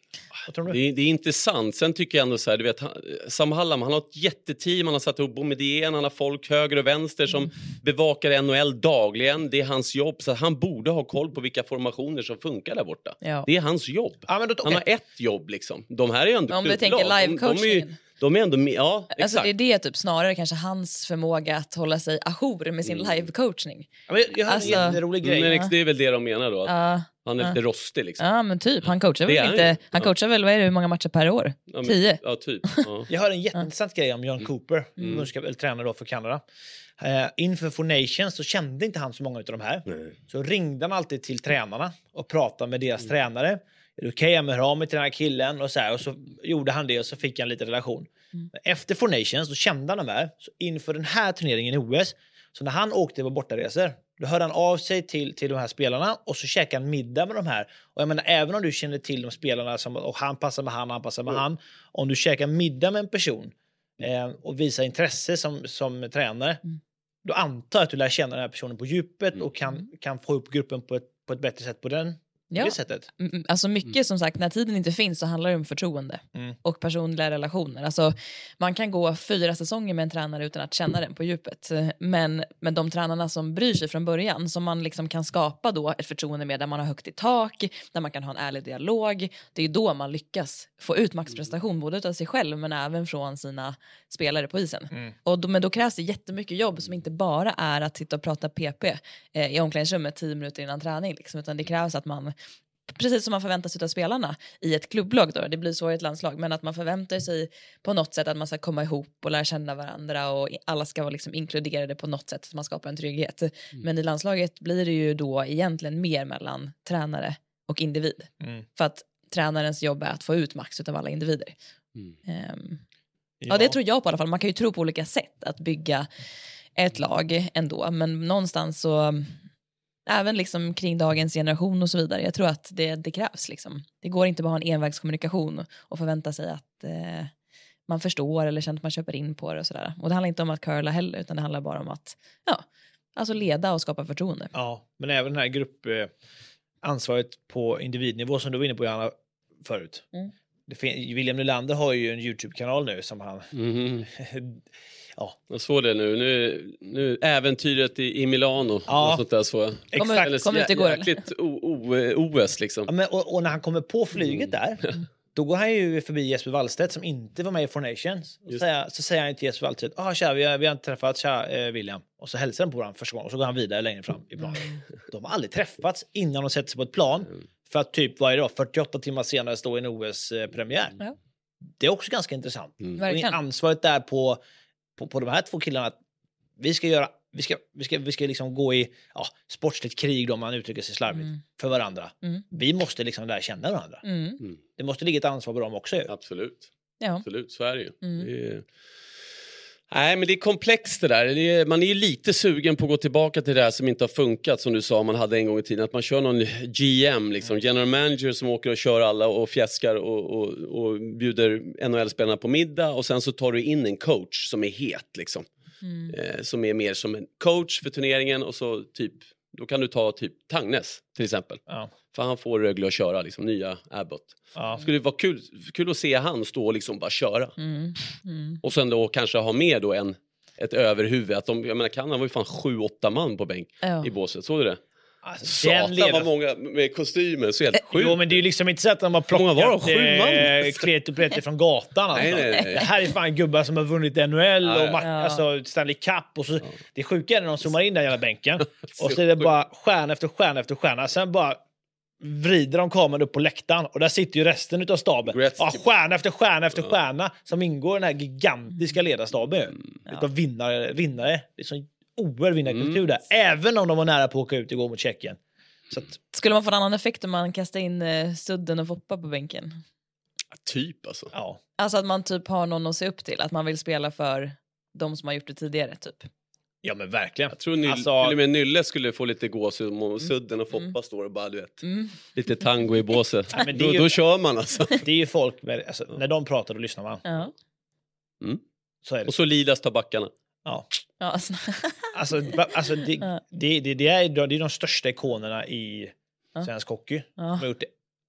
Vad tror du? Det är, det är intressant. Sen tycker jag ändå så här, du vet, han, Sam Hallam, han har ett jätteteam, han har satt ihop Boumedienne, han har folk höger och vänster som mm. bevakar N H L dagligen. Det är hans jobb, så han borde ha koll på vilka formationer som funkar där borta. Ja. Det är hans jobb. Ja, men då, okay. Han har ett jobb liksom. De här är ju ändå om vi tänker live-coachingen. De är ändå, ja, exakt. Alltså det är det typ snarare kanske hans förmåga att hålla sig ajour med sin mm. live-coachning. Ja, men jag har alltså, en jätterolig grej. Men det är väl det de menar då. Att uh, han är uh. lite rostig liksom. Ja, men typ. Han coachar väl inte... Han, han coachar väl, vad är det, hur många matcher per år? Ja, men, Tio? Ja, typ. Ja. Jag har en jätteintressant grej om John Cooper. Mm. Munskap, eller tränare då för Kanada. Uh, inför Four Nations så kände inte han så många av de här. Nej. Så ringde han alltid till tränarna och pratade med deras mm. tränare. Är det okej okay, med mig till den här killen? Och så, här, och så gjorde han det och så fick han lite relation. Mm. Efter Four Nations då kände han de här. Så inför den här turneringen i O S, så när han åkte på bortaresor, då hörde han av sig till, till de här spelarna och så käkade han middag med de här. Och jag menar, även om du känner till de spelarna som, och han passar med han, han passar med mm. han. Om du käkar middag med en person eh, och visar intresse som, som tränare, mm. då antar jag att du lär känna den här personen på djupet mm. och kan, kan få upp gruppen på ett, på ett bättre sätt på den. Ja. Det sättet. Alltså mycket mm. som sagt, när tiden inte finns så handlar det om förtroende mm. och personliga relationer. Alltså, man kan gå fyra säsonger med en tränare utan att känna den på djupet. Men, men de tränarna som bryr sig från början, som man liksom kan skapa då ett förtroende med, där man har högt i tak, där man kan ha en ärlig dialog, det är då man lyckas få ut maxprestation både av sig själv men även från sina spelare på isen. Mm. Och då, men då krävs det jättemycket jobb som inte bara är att sitta och prata P P eh, i omklädningsrummet tio minuter innan träning liksom, utan det krävs att man, precis som man förväntar sig av spelarna i ett klubblag då, det blir så i ett landslag, men att man förväntar sig på något sätt att man ska komma ihop och lära känna varandra och alla ska vara liksom inkluderade på något sätt, så man skapar en trygghet. Mm. Men i landslaget blir det ju då egentligen mer mellan tränare och individ. Mm. För att tränarens jobb är att få ut max av alla individer. Mm. Um, ja. ja, det tror jag på i alla fall. Man kan ju tro på olika sätt att bygga ett lag ändå, men någonstans så även liksom kring dagens generation och så vidare. Jag tror att det, det krävs liksom. Det går inte bara att ha en envägskommunikation och förvänta sig att eh, man förstår eller känner att man köper in på det och sådär. Och det handlar inte om att curla heller, utan det handlar bara om att ja, alltså leda och skapa förtroende. Ja, men även den här grupp eh, ansvaret på individnivå som du var inne på, Johanna, förut. Mm. Det, William Nylander har ju en YouTube-kanal nu som han... Mm. Ja. Jag såg det nu. Nu, nu äventyret i, i Milano. Ja. Sånt där så. Exakt. Eller, kom ut igår. Jäkligt O S liksom. Ja, men, och, och när han kommer på flyget mm. där, då går han ju förbi Jesper Wallstedt som inte var med i Four Nations. Och så, säger, så säger han till Jesper Wallstedt, ah, tja, vi har, vi har inte träffats, tja, eh, William. Och så hälsar han på varandra första gången och så går han vidare längre fram i planen. Mm. De har aldrig träffats innan de sätter sig på ett plan. Mm. För att typ varje dag, fyrtioåtta timmar senare, stå i en O S-premiär. Mm. Det är också ganska intressant. Mm. Och ansvaret där på På, på de här två killarna att vi ska göra vi ska vi ska vi ska liksom gå i ja, sportsligt krig då, om man uttrycker sig slarvigt, mm. för varandra. Mm. Vi måste liksom lära känna varandra. Mm. Mm. Det måste ligga ett ansvar på dem också. Ju. Absolut. Ja. Absolut, så är det ju. Mm. Det är... Nej, men det är komplext det där. Det är, man är ju lite sugen på att gå tillbaka till det här som inte har funkat, som du sa man hade en gång i tiden. Att man kör någon G M, liksom, general manager som åker och kör alla och fjäskar och, och, och bjuder N H L-spelarna på middag. Och sen så tar du in en coach som är het, liksom. Mm. Eh, som är mer som en coach för turneringen. Och så typ, då kan du ta typ Tangnes till exempel. Ja. För han får Rögle att köra, liksom, nya Abbott. Ja. Det skulle vara kul, kul att se han stå och liksom bara köra. Mm. Mm. Och sen då kanske ha med då en, ett överhuvud. Att de, jag menar, Kanada var ju fan sju, åtta man på bänk ja. i båset. Såg du det? Alltså, Satan leder... vad många med kostymer. Så helt sjukt. Jo, men det är ju liksom inte så att de har plockat eh, Kleto Pretti från gatan. Alltså. Nej, nej, nej. Det här är fan gubbar som har vunnit N H L ja, och ja. Alltså, Stanley Cup. Och så, ja. Det är sjuka när de zoomar in där jävla bänken. Och så är det bara stjärna efter stjärna efter stjärna. Sen bara vrider de kameran upp på läktaren. Och där sitter ju resten utav staben. Ja, stjärna efter stjärna efter ja. stjärna. Som ingår i den här gigantiska ledarstaben. Mm. Ja. Utav vinnare, vinnare. Det är sån oerhörd vinnarkultur mm. där. Även om de var nära på att åka ut igår mot Tjeckien. Så att... Skulle man få en annan effekt om man kastar in eh, Sudden och Foppa på bänken? Ja, typ alltså. Ja. Alltså att man typ har någon att se upp till. Att man vill spela för de som har gjort det tidigare typ. Ja, men verkligen. Jag tror Nyl- alltså... till och med Nylle skulle få lite gås om Sudden och Foppa mm. står och bara, du vet, mm. lite tango i båset. Ja, men det är ju... då, då kör man alltså. Det är ju folk, med, alltså, när de pratar då lyssnar man. Ja. Mm. Så är det. Och så Lidas tar backarna. Ja. Ja, alltså. alltså, alltså det, det, det, det, är, det är de största ikonerna i ja. svensk hockey. Ja. De har gjort det.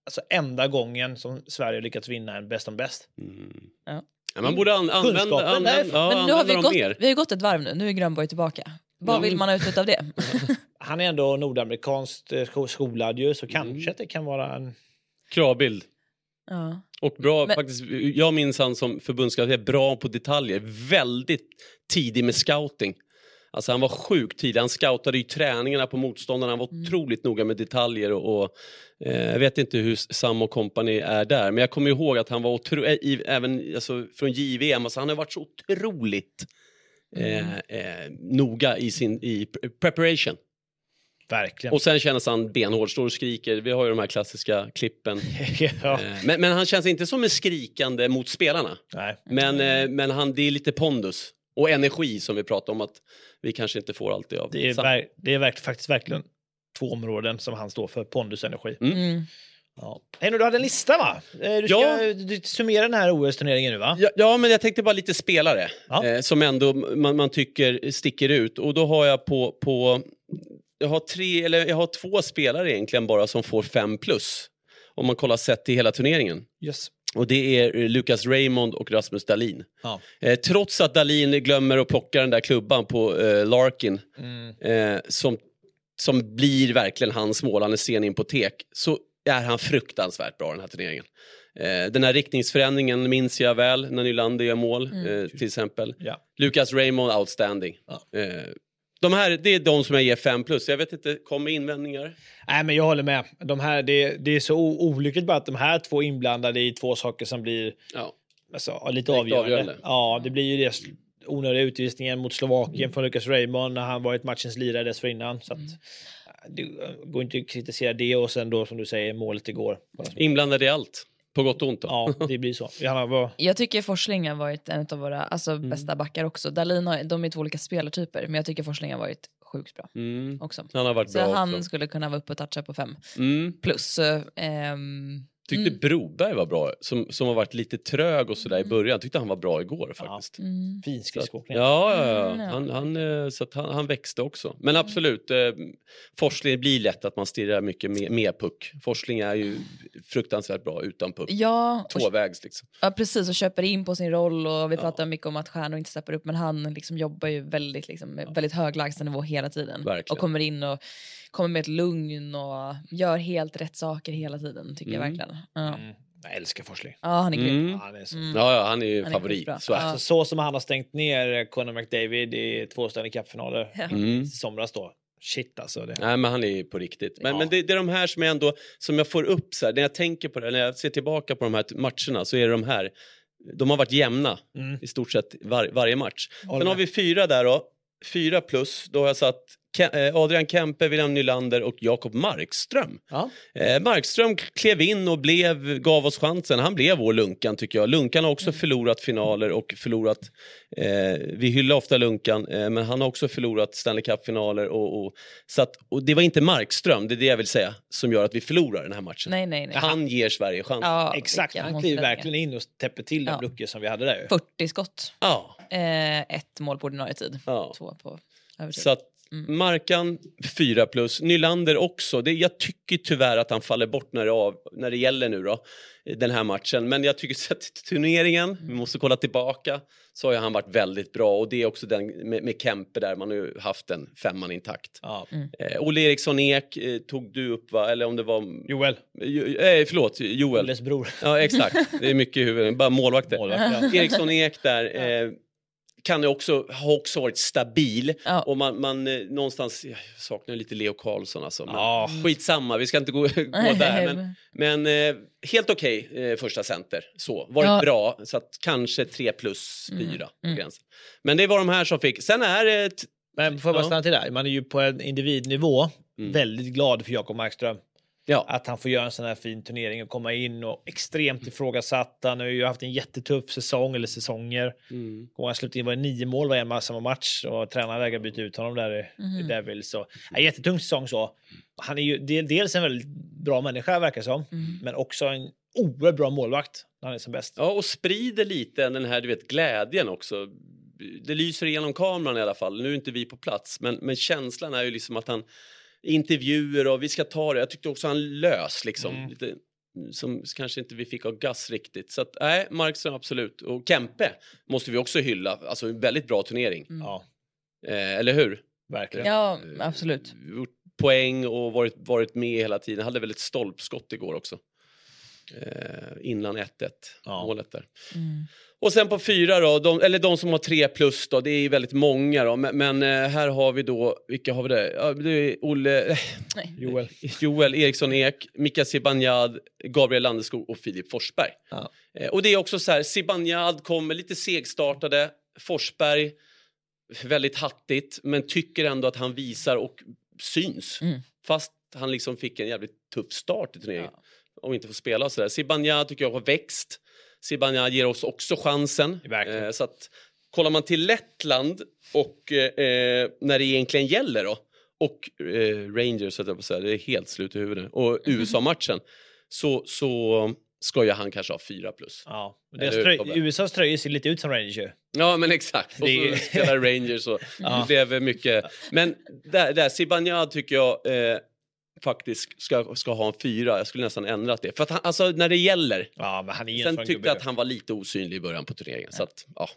alltså enda gången som Sverige lyckats vinna en bäst om bäst. Mm. Ja. Ja, man borde an- använda, Kunskapen använda, därifrån. ja, Men nu har vi, använda dem gått, mer. vi har gått ett varv nu. Nu är Grönborg tillbaka. Vad Ja. vill man ha ut av det? Han är ändå nordamerikanskt eh, sko- skolad ju, så Mm. kanske att det kan vara en... Kravbild. Ja. Och bra, Men- faktiskt, jag minns han som förbundskapten är bra på detaljer. Väldigt tidig med scouting. Alltså han var sjukt tidig. Han scoutade ju träningarna på motståndarna. Han var Mm. otroligt noga med detaljer. Och, och eh, jag vet inte hur Sam och company är där. Men jag kommer ihåg att han var otro, eh, i, även alltså, från J V M. Alltså, han har varit så otroligt eh, Mm. eh, noga i sin i preparation. Verkligen. Och sen känns han benhård, står och skriker. Vi har ju de här klassiska klippen. ja. Eh, men, men han känns inte som en skrikande mot spelarna. Nej. Men, eh, men han, det är lite pondus och energi som vi pratar om att vi kanske inte får alltid av. Det är, Sam. ver- det är verk- faktiskt verkligen två områden som han står för, pondus och energi. Mm. Mm. Ja. Hey, nu, du hade en lista va? Eh, Du ska Ja. du summera den här O S-turneringen nu va? Ja, ja, men jag tänkte bara lite spelare Ja. eh, som ändå man, man tycker sticker ut. Och då har jag på, på jag har tre eller jag har två spelare egentligen bara som får fem plus. Om man kollar sett till hela turneringen. Yes. Och det är eh, Lucas Raymond och Rasmus Dahlin. Ja. Eh, trots att Dahlin glömmer att plocka den där klubban på eh, Larkin. Mm. Eh, som, som blir verkligen hans mål, han är sen in på tek, så är han fruktansvärt bra den här turneringen. Eh, den här riktningsförändringen minns jag väl när Nylander gör mål Mm. eh, till exempel. Ja. Lucas Raymond outstanding. Ja. Eh, de här, det är de som jag ger fem plus. Jag vet inte, kommer invändningar? Nej, men jag håller med. De här, det, det är så o- olyckligt bara att de här två inblandade i två saker som blir Ja. alltså, lite Direkt avgörande. avgörande. Ja, det blir ju det onödiga utvisningen mot Slovakien från Lucas Raymond när han varit matchens lirare dessförinnan. Så att, det går inte att kritisera det och sen då som du säger målet igår. Inblandade i allt, på gott och ont då. Ja, det blir så. Johanna, vad... Jag tycker Forsling har varit en av våra alltså, Mm. bästa backar också. Dahlin har, de är två olika spelartyper, men jag tycker Forsling har varit sjukt bra Mm. också. Han har varit Så bra han också. skulle kunna vara uppe och toucha på fem. Mm. Plus, eh, ehm, Tyckte mm, Broberg var bra, som, som har varit lite trög och sådär i början. Tyckte han var bra igår faktiskt. mm. Fin Så att, skridskoåkning. ja, ja, ja. Mm, ja. Han, han, eh, så att han, han växte också. Men absolut, eh, Forsling blir lätt att man stirrar mycket med, med puck. Forsling är ju fruktansvärt bra utan puck. Ja, och, Tvåvägs liksom. ja, precis. Och köper in på sin roll. Och vi pratar mycket om att stjärnor inte steppar upp. Men han liksom jobbar ju väldigt, liksom, med väldigt hög lägstanivå hela tiden. Verkligen. Och kommer in och kommer med ett lugn och gör helt rätt saker hela tiden, tycker jag Mm. verkligen. Ja, Mm. Jag älskar Forsling. ja han är grym. Mm. Ja, han är så. Mm. Ja, ja, han är ju Han är favorit. skitbra. Så är det. Ja. Så, så som han har stängt ner Conor McDavid i två Stanley Cup-finaler Ja. Mm. i somras då. Shit alltså. Det. Nej, men han är ju på riktigt. Men, Ja. men det, det är de här som jag ändå, som jag får upp så här, när jag tänker på det, när jag ser tillbaka på de här t- matcherna, så är det de här, de har varit jämna Mm. i stort sett var, varje match. Håller Sen har med. vi fyra där då, fyra plus, då har jag satt Ke- eh, Adrian Kempe, William Nylander och Jakob Markström. Ja. Eh, Markström klev in och blev, gav oss chansen. Han blev vår Lunkan tycker jag. Lunkan har också förlorat finaler och förlorat, eh, vi hyllar ofta Lunkan, eh, men han har också förlorat Stanley Cup-finaler. Och, och, så att, och det var inte Markström, det är det jag vill säga, som gör att vi förlorar den här matchen. Nej, nej, nej. Han ger Sverige chans. Ja, Exakt, vilken han kliver monsterräddning. verkligen in och täpper till de Ja. luckor som vi hade där. ju. fyrtio skott. Ja, Eh, ett mål på ordinarie tid. ja. Två på övertid. Så att Mm. Markan fyra plus, Nylander också. Det, jag tycker tyvärr att han faller bort när det, av, när det gäller nu då, den här matchen. Men jag tycker sett till turneringen, vi måste kolla tillbaka, så har ju han varit väldigt bra. Och det är också den med, med Kempe där, man har ju haft en femman intakt. Ja. Eh, Olle Eriksson Ek eh, tog du upp va? Eller om det var... Joel, Jo, eh, förlåt, Joel. Olles bror. Ja exakt, det är mycket i huvudet, bara målvakter. Målvakt, ja. Eriksson Ek där eh, kan ju också ha också varit stabil. Ja. Och man, man eh, någonstans, jag saknar lite Leo Karlsson alltså. Men Ja. skitsamma, vi ska inte gå, gå där. Men, men eh, helt okej eh, första center. Så, varit Ja. bra. Så att kanske tre plus fyra på Mm. gränsen. Men det var de här som fick. Sen är det... T- Men får jag bara Ja. stanna till där? Man är ju på en individnivå Mm. väldigt glad för Jakob Markström. ja. Att han får göra en sån här fin turnering och komma in och extremt ifrågasatt. Han har ju haft en jättetuff säsong eller säsonger. Mm. Och han slutade in var det nio mål var en massa samma match och tränaren vägrade byta ut honom där i, i Mhm. Devils. Så, ja, jättetung säsong så. Han är ju del- dels en väldigt bra människa verkar som, Mm. men också en oerhört bra målvakt när han är som bäst. Ja, och sprider lite den här, du vet, glädjen också. Det lyser igenom kameran i alla fall. Nu är inte vi på plats, men, men känslan är ju liksom att han intervjuer och vi ska ta det. Jag tyckte också han lös liksom. Mm. Lite som kanske inte vi fick av Gus riktigt. Så att, nej, Markström absolut. Och Kempe måste vi också hylla. Alltså en väldigt bra turnering. Mm. Ja, Eh, eller hur? verkligen. Ja, absolut. Gjort poäng och varit, varit med hela tiden. Hade väl ett stolpskott igår också. Eh, innan ett ett Ja. målet där. Mm. Och sen på fyra då, de, eller de som har tre plus då, det är väldigt många då. Men, men eh, här har vi då, vilka har vi det? Ja, det är Olle, eh, Joel. Joel Eriksson Ek, Mika Zibanejad, Gabriel Landeskog och Filip Forsberg. Ja. Eh, och det är också så här, Zibanejad kommer lite segstartade, Forsberg väldigt hattigt, men tycker ändå att han visar och syns. Mm. Fast han liksom fick en jävligt tuff start i turneringen. Ja. Och inte får spela och sådär. Zibanejad tycker jag har växt. Zibanejad ger oss också chansen. Verkligen. Eh, så att kollar man till Lettland och eh, när det egentligen gäller då, och eh, Rangers, så att jag på säga, det är helt slut i huvudet, och U S A-matchen, så, så ska ju han kanske ha fyra plus. Ja, men Eller deras hur, tröj, Tobbe? U S A:s tröjor ser lite ut som Rangers ju. Ja, men exakt. Och Det är- så spelar Rangers och Ja. det blev mycket. Men där, där Zibanejad tycker jag eh, faktiskt ska, ska ha en fyra. Jag skulle nästan ändrat det. För att han, alltså när det gäller. Ja, men han är ju en Sen sån tyckte gubbe. jag att han var lite osynlig i början på turneringen. Så att, ja.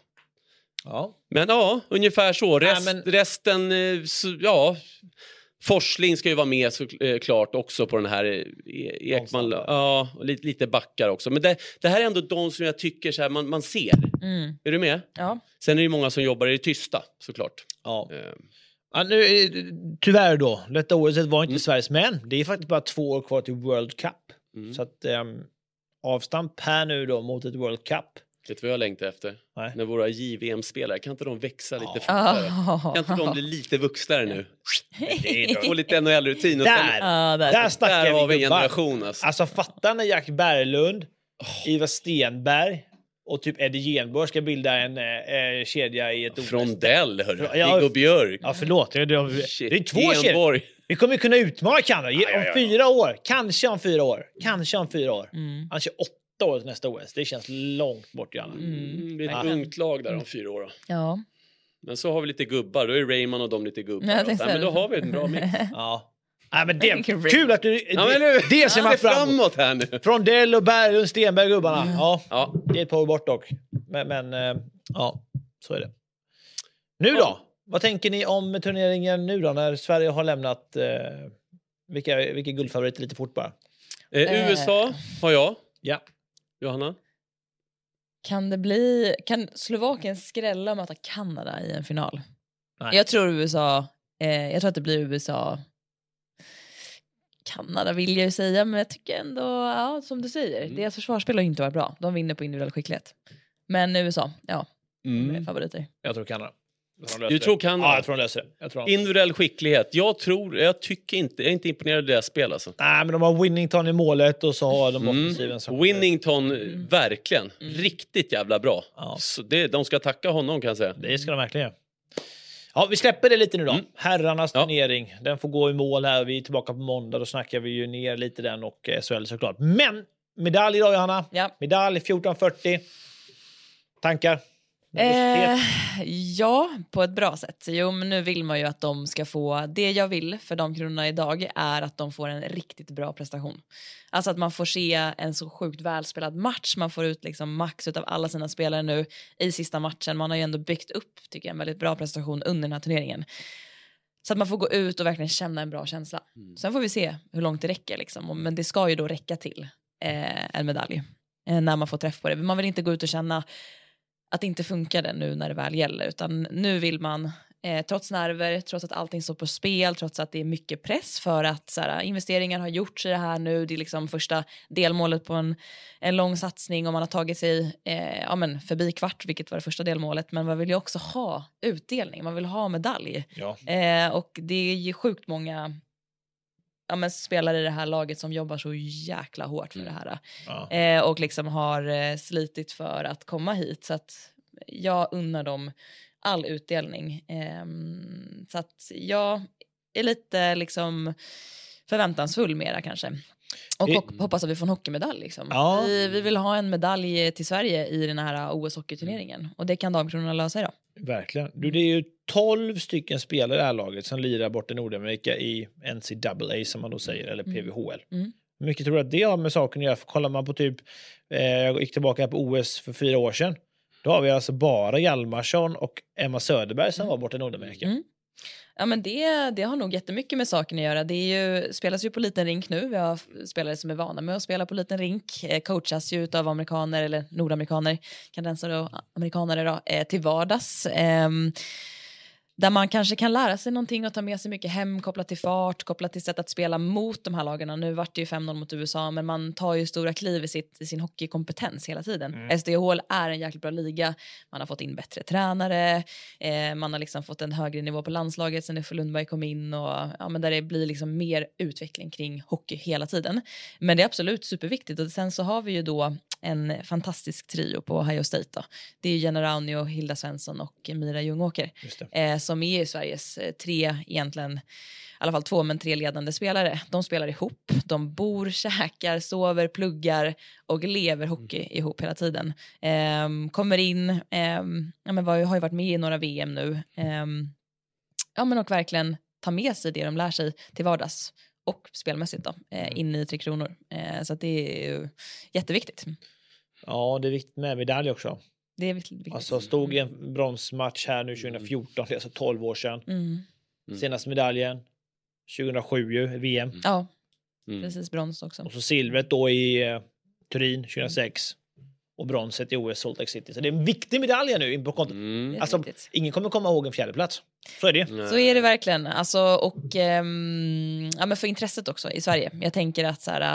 Ja. Men ja, ungefär så. Rest, Nej, men- Resten, eh, så, ja. Forsling ska ju vara med såklart också på den här eh, Ekman. Ja, och lite, lite backar också. Men det, det här är ändå de som jag tycker så här, man, man ser. Mm. Är du med? Ja. Sen är det ju många som jobbar i det tysta, såklart. Ja. Eh, Ja, nu, eh, tyvärr då, detta året var inte Mm. Sveriges, men det är faktiskt bara två år kvar till World Cup. Mm. Så att um, avstamp här nu då mot ett World Cup. Vet du vad jag längtar efter? Nej. När våra J V M-spelare, kan inte de växa lite Ja. fortare? Ah. Kan inte de bli lite vuxnare nu? Det är Få lite N H L-rutin. Och sen, Där! Ja, där. Där snackar där har vi vi en gubbar. generation. Alltså. Alltså fatta när Jack Berglund, Ivar Stenberg och typ Eddie Genborg ska bilda en eh, kedja i ett O S. Frondell, hörru. Ja, Viggo Björk. Ja, förlåt. Det, det, Shit, det är två kedjor. Genborg. Vi kommer kunna utmana Kanada Ja, ja, om ja. fyra år. Kanske om fyra år. Kanske om fyra år. Mm. Han kör åtta år till nästa O S. Det känns långt bort, Janne. Mm, det är ett Ja. ungt lag där om fyra år. Då. Ja. Men så har vi lite gubbar. Då är Raymond och de lite gubbar. Ja, jag då. tänkte Nej, men då säga har vi en bra mix. Ja. Nej, men det Vilken kul att du... Ja, men nu, det ser man se fram emot. framåt här nu. Frondell och Berglund, Stenberg, gubbarna. Ja, Ja. det är ett par år bort dock. Men, men eh, ja, så är det. Nu då? Ja. Vad tänker ni om turneringen nu då, när Sverige har lämnat... Eh, vilka, vilka guldfavoriter lite fort bara? Eh, U S A har jag. Ja. Johanna? Kan det bli... Kan Slovakien skrälla och möta Kanada i en final? Nej. Jag tror U S A... Eh, jag tror att det blir U S A... Kanada vill jag ju säga, men jag tycker ändå, ja, som du säger, Mm. deras försvarsspel har inte varit bra. De vinner på individuell skicklighet. Men U S A, ja, de är favoriter. Jag tror Kanada. Jag tror de löser Du det. tror Kanada? Ja, jag tror de löser det. Jag tror de... Individuell skicklighet. Jag tror, jag tycker inte, jag är inte imponerad av deras spel alltså. Nej, men de har Winnington i målet och så har de Mm. offensiven som... Winnington, Mm. verkligen. Mm. Riktigt jävla bra. Ja. Så det, de ska tacka honom kan jag säga. Det ska de verkligen göra. Ja, vi släpper det lite nu då. Mm. Herrarnas Ja. turnering. Den får gå i mål här. Vi är tillbaka på måndag. Då snackar vi ju ner lite den och S H L såklart. Men medalj idag, Johanna. Ja. Medalj fjorton fyrtio. Tankar? Eh, ja, på ett bra sätt. Jo, men nu vill man ju att de ska få... Det jag vill för de kronorna idag är att de får en riktigt bra prestation. Alltså att man får se en så sjukt välspelad match. Man får ut liksom max av alla sina spelare nu i sista matchen. Man har ju ändå byggt upp, tycker jag, en väldigt bra prestation under den här turneringen. Så att man får gå ut och verkligen känna en bra känsla. Mm. Sen får vi se hur långt det räcker. Liksom. Men det ska ju då räcka till eh, en medalj. Eh, när man får träff på det. Man vill inte gå ut och känna att det inte funkade nu när det väl gäller. Utan nu vill man, eh, trots nerver, trots att allting står på spel, trots att det är mycket press för att så här, investeringar har gjorts i det här nu. Det är liksom första delmålet på en, en lång satsning och man har tagit sig eh, ja, men förbi kvart, vilket var det första delmålet. Men man vill ju också ha utdelning, man vill ha medalj. Ja. Eh, och det är ju sjukt många ja, men spelare i det här laget som jobbar så jäkla hårt för Mm. det här. Ja. Eh, och liksom har eh, slitit för att komma hit. Så att jag unnar dem all utdelning. Eh, så att jag är lite liksom förväntansfull mera kanske. Och Vi- hopp- hoppas att vi får en hockeymedalj. Liksom. Ja. Vi, vi vill ha en medalj till Sverige i den här O S-hockeyturneringen. Och det kan Damkronorna lösa idag. Verkligen. Du, det är ju tolv stycken spelare i det här laget som lirar bort i Nordamerika i N C A A som man då säger, eller P V H L. Mm. Mycket tror jag att det har med saken att göra. För kollar man på typ, eh, jag gick tillbaka på O S för fyra år sedan. Då har vi alltså bara Hjalmarsson och Emma Söderberg som var borta i Nordamerika. Mm. Ja, men det, det har nog jättemycket med saken att göra. Det är ju, spelas ju på liten rink nu. Vi har spelare som är vana med att spela på liten rink. Eh, coachas ju av amerikaner eller nordamerikaner, kanadensare och amerikaner då, eh, till vardags. Eh, där man kanske kan lära sig någonting och ta med sig mycket hem, kopplat till fart, kopplat till sätt att spela mot de här lagarna. Nu vart det ju fem noll mot U S A, men man tar ju stora kliv i, sitt, i sin hockeykompetens hela tiden. Mm. S D H L är en jäkligt bra liga. Man har fått in bättre tränare. Eh, man har liksom fått en högre nivå på landslaget sen Uffe Lundberg kom in. Och, ja, men där det blir liksom mer utveckling kring hockey hela tiden. Men det är absolut superviktigt. Och sen så har vi ju då en fantastisk trio på Ohio State då. Det är Jenna Rauni och Hilda Svensson och Mira Ljungåker. Eh, som är Sveriges tre egentligen, i alla fall två men tre ledande spelare. De spelar ihop, de bor, käkar, sover, pluggar och lever hockey mm. ihop hela tiden. Eh, kommer in, eh, ja, men var, har ju varit med i några V M nu. Eh, ja, men och verkligen ta med sig det de lär sig till vardags. Och spelmässigt då, eh, in i Tre Kronor. Eh, så att det är ju jätteviktigt. Ja, det är viktigt med medalj också. Det är viktigt. Alltså stod i en bronsmatch här nu tjugo fjorton, det är alltså tolv år sedan. Mm. Senaste medaljen tjugohundrasju ju, V M. Ja, mm. precis, brons också. Och så silvret då i eh, Turin tjugohundrasex. Och bronset i O S Salt Lake City. Så det är en viktig medalj nu in på kontot. Mm. Alltså, ingen kommer komma ihåg en fjärde plats. Så är det. Nej. Så är det verkligen. Alltså, och ehm, ja, men för intresset också i Sverige. Jag tänker att så här,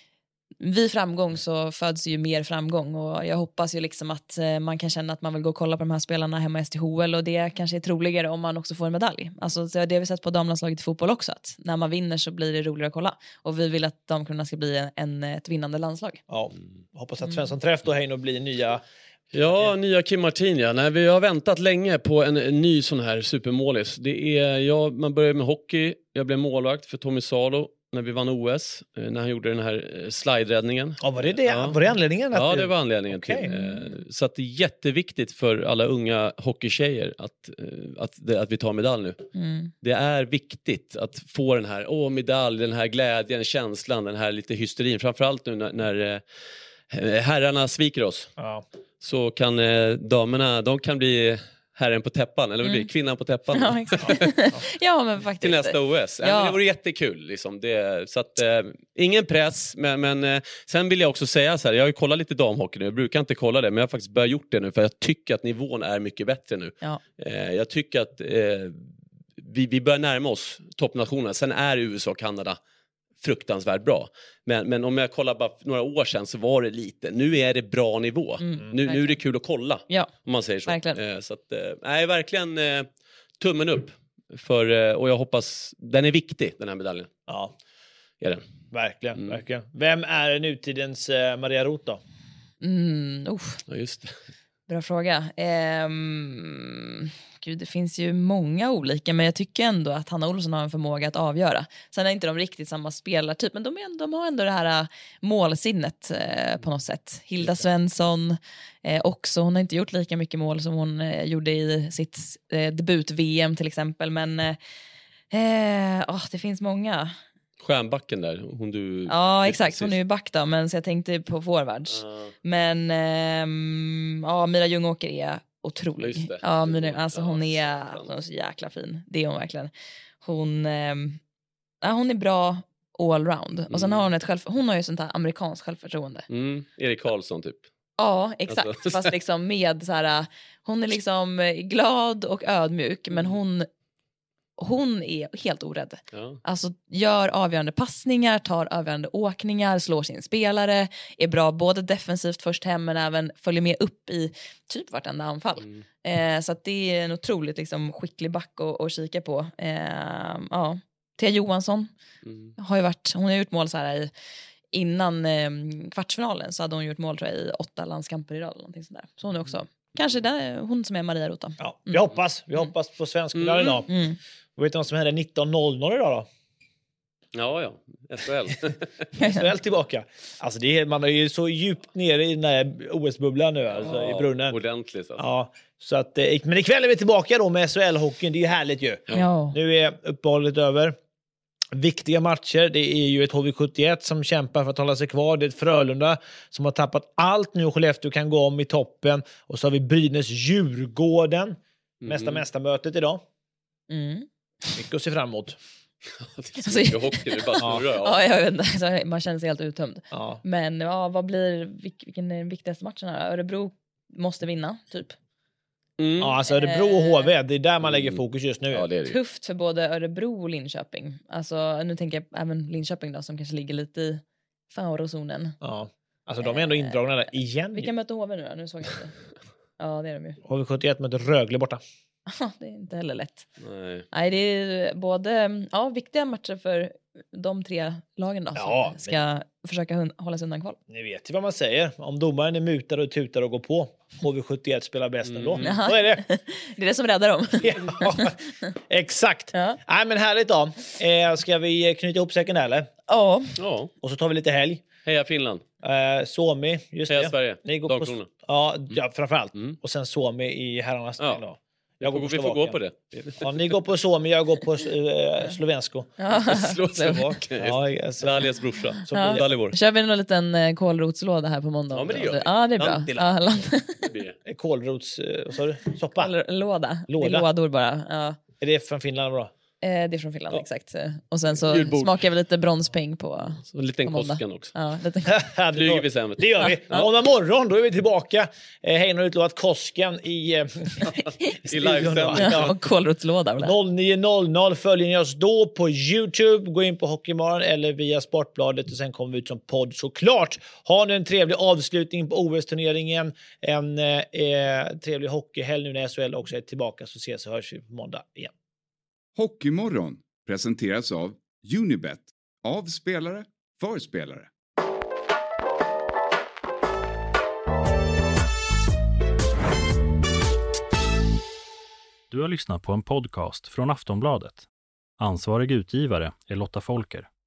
vid framgång så föds ju mer framgång. Och jag hoppas ju liksom att eh, man kan känna att man vill gå och kolla på de här spelarna hemma i S D H L. Och det kanske är troligare om man också får en medalj. Alltså, det har vi sett på damlandslaget i fotboll också. Att när man vinner så blir det roligare att kolla. Och vi vill att damkronorna ska bli en, en, ett vinnande landslag. Ja, hoppas att Svensson träff då här och blir nya... Ja, nya Kim Martin, ja. Nej, vi har väntat länge på en, en ny sån här supermålis. Det är, ja, man började med hockey. Jag blev målvakt för Tommy Salo när vi vann O S. När han gjorde den här slide-räddningen. Ja, var det det? Ja. Var det anledningen? Att ja, du... det var anledningen okay. till. Så att det är jätteviktigt för alla unga hockeytjejer att, att, att vi tar medalj nu. Mm. Det är viktigt att få den här åh, medalj, den här glädjen, känslan, den här lite hysterin. Framförallt nu när, när herrarna sviker oss. Ja. Så kan eh, damerna, de kan bli herren på täppan, eller vad blir mm. kvinnan på täppan. Ja, exakt. Ja, men faktiskt. Till nästa O S. Ja. Det vore jättekul. Liksom. Det, så att, eh, ingen press, men, men eh, sen vill jag också säga så här, jag har ju kollat lite damhockey nu, jag brukar inte kolla det, men jag har faktiskt börjat gjort det nu, för jag tycker att nivån är mycket bättre nu. Ja. Eh, jag tycker att eh, vi, vi börjar närma oss toppnationerna, sen är U S A och Kanada fruktansvärt bra. Men, men om jag kollar bara några år sedan så var det lite. Nu är det bra nivå. Mm, nu, nu är det kul att kolla. Ja, om man säger så. Verkligen. Eh, så att, eh, nej, verkligen eh, tummen upp. För, eh, och jag hoppas, den är viktig, den här medaljen. Ja, är den. Verkligen, mm. verkligen. Vem är nutidens eh, Maria Roth då? Mm, uh. Ja, just det. Bra fråga. Ehm, gud, det finns ju många olika, men jag tycker ändå att Hanna Olsson har en förmåga att avgöra. Sen är inte de riktigt samma spelartyp, men de, är, de har ändå det här målsinnet eh, på något sätt. Hilda Svensson eh, också, hon har inte gjort lika mycket mål som hon eh, gjorde i sitt eh, debut-V M till exempel, men eh, oh, det finns många. Stjärnbacken där, hon du... Ja, exakt. Hon är ju back då, men så jag tänkte på forwards. Uh. Men ähm, ja, Mira Ljungåker är otrolig. Ja, Mira, alltså hon är, hon är så jäkla fin. Det är hon verkligen. Hon, ähm, ja, hon är bra allround. Mm. Och sen har hon ett själv, hon har ju sånt här amerikanskt självförtroende. Mm. Erik Karlsson typ. Ja, exakt. Alltså. Fast liksom med så här, hon är liksom glad och ödmjuk, men hon Hon är helt orädd. Ja. Alltså gör avgörande passningar, tar avgörande åkningar, slår sin spelare, är bra både defensivt först hem men även följer med upp i typ vartenda anfall. Mm. Eh, så att det är en otroligt liksom, skicklig back att, att kika på. Eh, ja. Thea Johansson mm. har ju varit, hon har gjort mål så här i, innan eh, kvartsfinalen så hade hon gjort mål tror jag, i åtta landskamper i rad eller någonting sådär. Så hon är också, mm. kanske det, hon som är Maria Roth. Ja, vi mm. hoppas, vi hoppas på svensk mm. medalj idag. Mm. Och vet du vad som händer nitton noll noll idag då? Ja, ja. S H L. S H L tillbaka. Alltså det är, man är ju så djupt nere i den här O S-bubblan nu. Alltså, ja, i brunnen. Ordentligt. Alltså. Ja, så att, men ikväll är vi tillbaka då med S H L-hockeyn. Det är ju härligt ju. Ja. Nu är uppehållet över. viktiga matcher. Det är ju ett H V sjuttioett som kämpar för att hålla sig kvar. Det är ett Frölunda som har tappat allt nu och Skellefteå kan gå om i toppen. Och så har vi Brynäs-Djurgården. Mm. Mästa mästarmötet idag. Mm. Mycket att se fram emot. Det är så mycket hockey, det är bara snurrar. Ja, jag vet inte. Man känner sig helt uttömd. Ja. Men ja, vad blir, vilken är den viktigaste matchen här? Örebro måste vinna, typ. Mm. Ja, alltså Örebro och H V, det är där man lägger fokus just nu. Ja, det är det. Tufft för både Örebro och Linköping. Alltså, nu tänker jag även Linköping då, som kanske ligger lite i farozonen. Ja. Alltså de är ändå indragna där igen. Vilka möter H V nu då? Nu såg jag inte. Ja, det är de ju. H V sjuttioett möter Rögle borta. Det är inte heller lätt. Nej. Nej, det är både ja, viktiga matcher för de tre lagen då, Ja, som ska försöka hun- hålla sig undan kval. Ni vet ju vad man säger. Om domaren är mutar och tutar och går på. H V sjuttioett spelar bäst ändå. Mm. Så är det. Det är det som räddar dem. Ja, exakt. Ja. Nej, men härligt då. Eh, ska vi knyta ihop säcken där, eller? Ja. Ja, Och så tar vi lite helg. heja Finland. Eh, Suomi, just Heja det. Sverige. Ni går på, Dagkrona. ja, ja, framförallt. Mm. Och sen Suomi i herrarnas Ja. ställ då. Jag Vi går får, på vi får gå Slovakien. på det. Ja, ni går på Suomi, jag går på eh, Slovensko. Ja. Slå Slovakien. Ja, alltså, Dalias brorsa. så Ja. blir det. Dalibor. Kör vi en liten eh, kålrotslåda här på måndag? Ja, men det gör vi. Ja, det är bra. Lantila. Ja, land- Det blir det. Kålrots... eh, Vad sa du? Soppa? Eller låda. Låda. Det är lådor bara. Ja. Är det från Finland bra? Eh, det är från Finland, Ja. exakt. Och sen så Julbord. smakar vi lite bronspeng på... Så en liten På måndag. Kosken också. Ja, lite... det, Flyger vi sen. vet du. det gör vi. Ja. Måndag morgon, då är vi tillbaka. Eh, Hein har utlovat Kosken i... Eh, I livesändning. ja, och kålrotslåda. väl? noll nio noll noll. Följer ni oss då på YouTube, gå in på Hockeymorgon eller via Sportbladet och sen kommer vi ut som podd såklart. Ha nu en trevlig avslutning på O S-turneringen, en eh, trevlig hockeyhelg nu när S H L också är tillbaka, så ses och hörs vi på måndag igen. Hockeymorgon presenteras av Unibet, av spelare, för spelare. Du har lyssnat på en podcast från Aftonbladet. Ansvarig utgivare är Lotta Folker.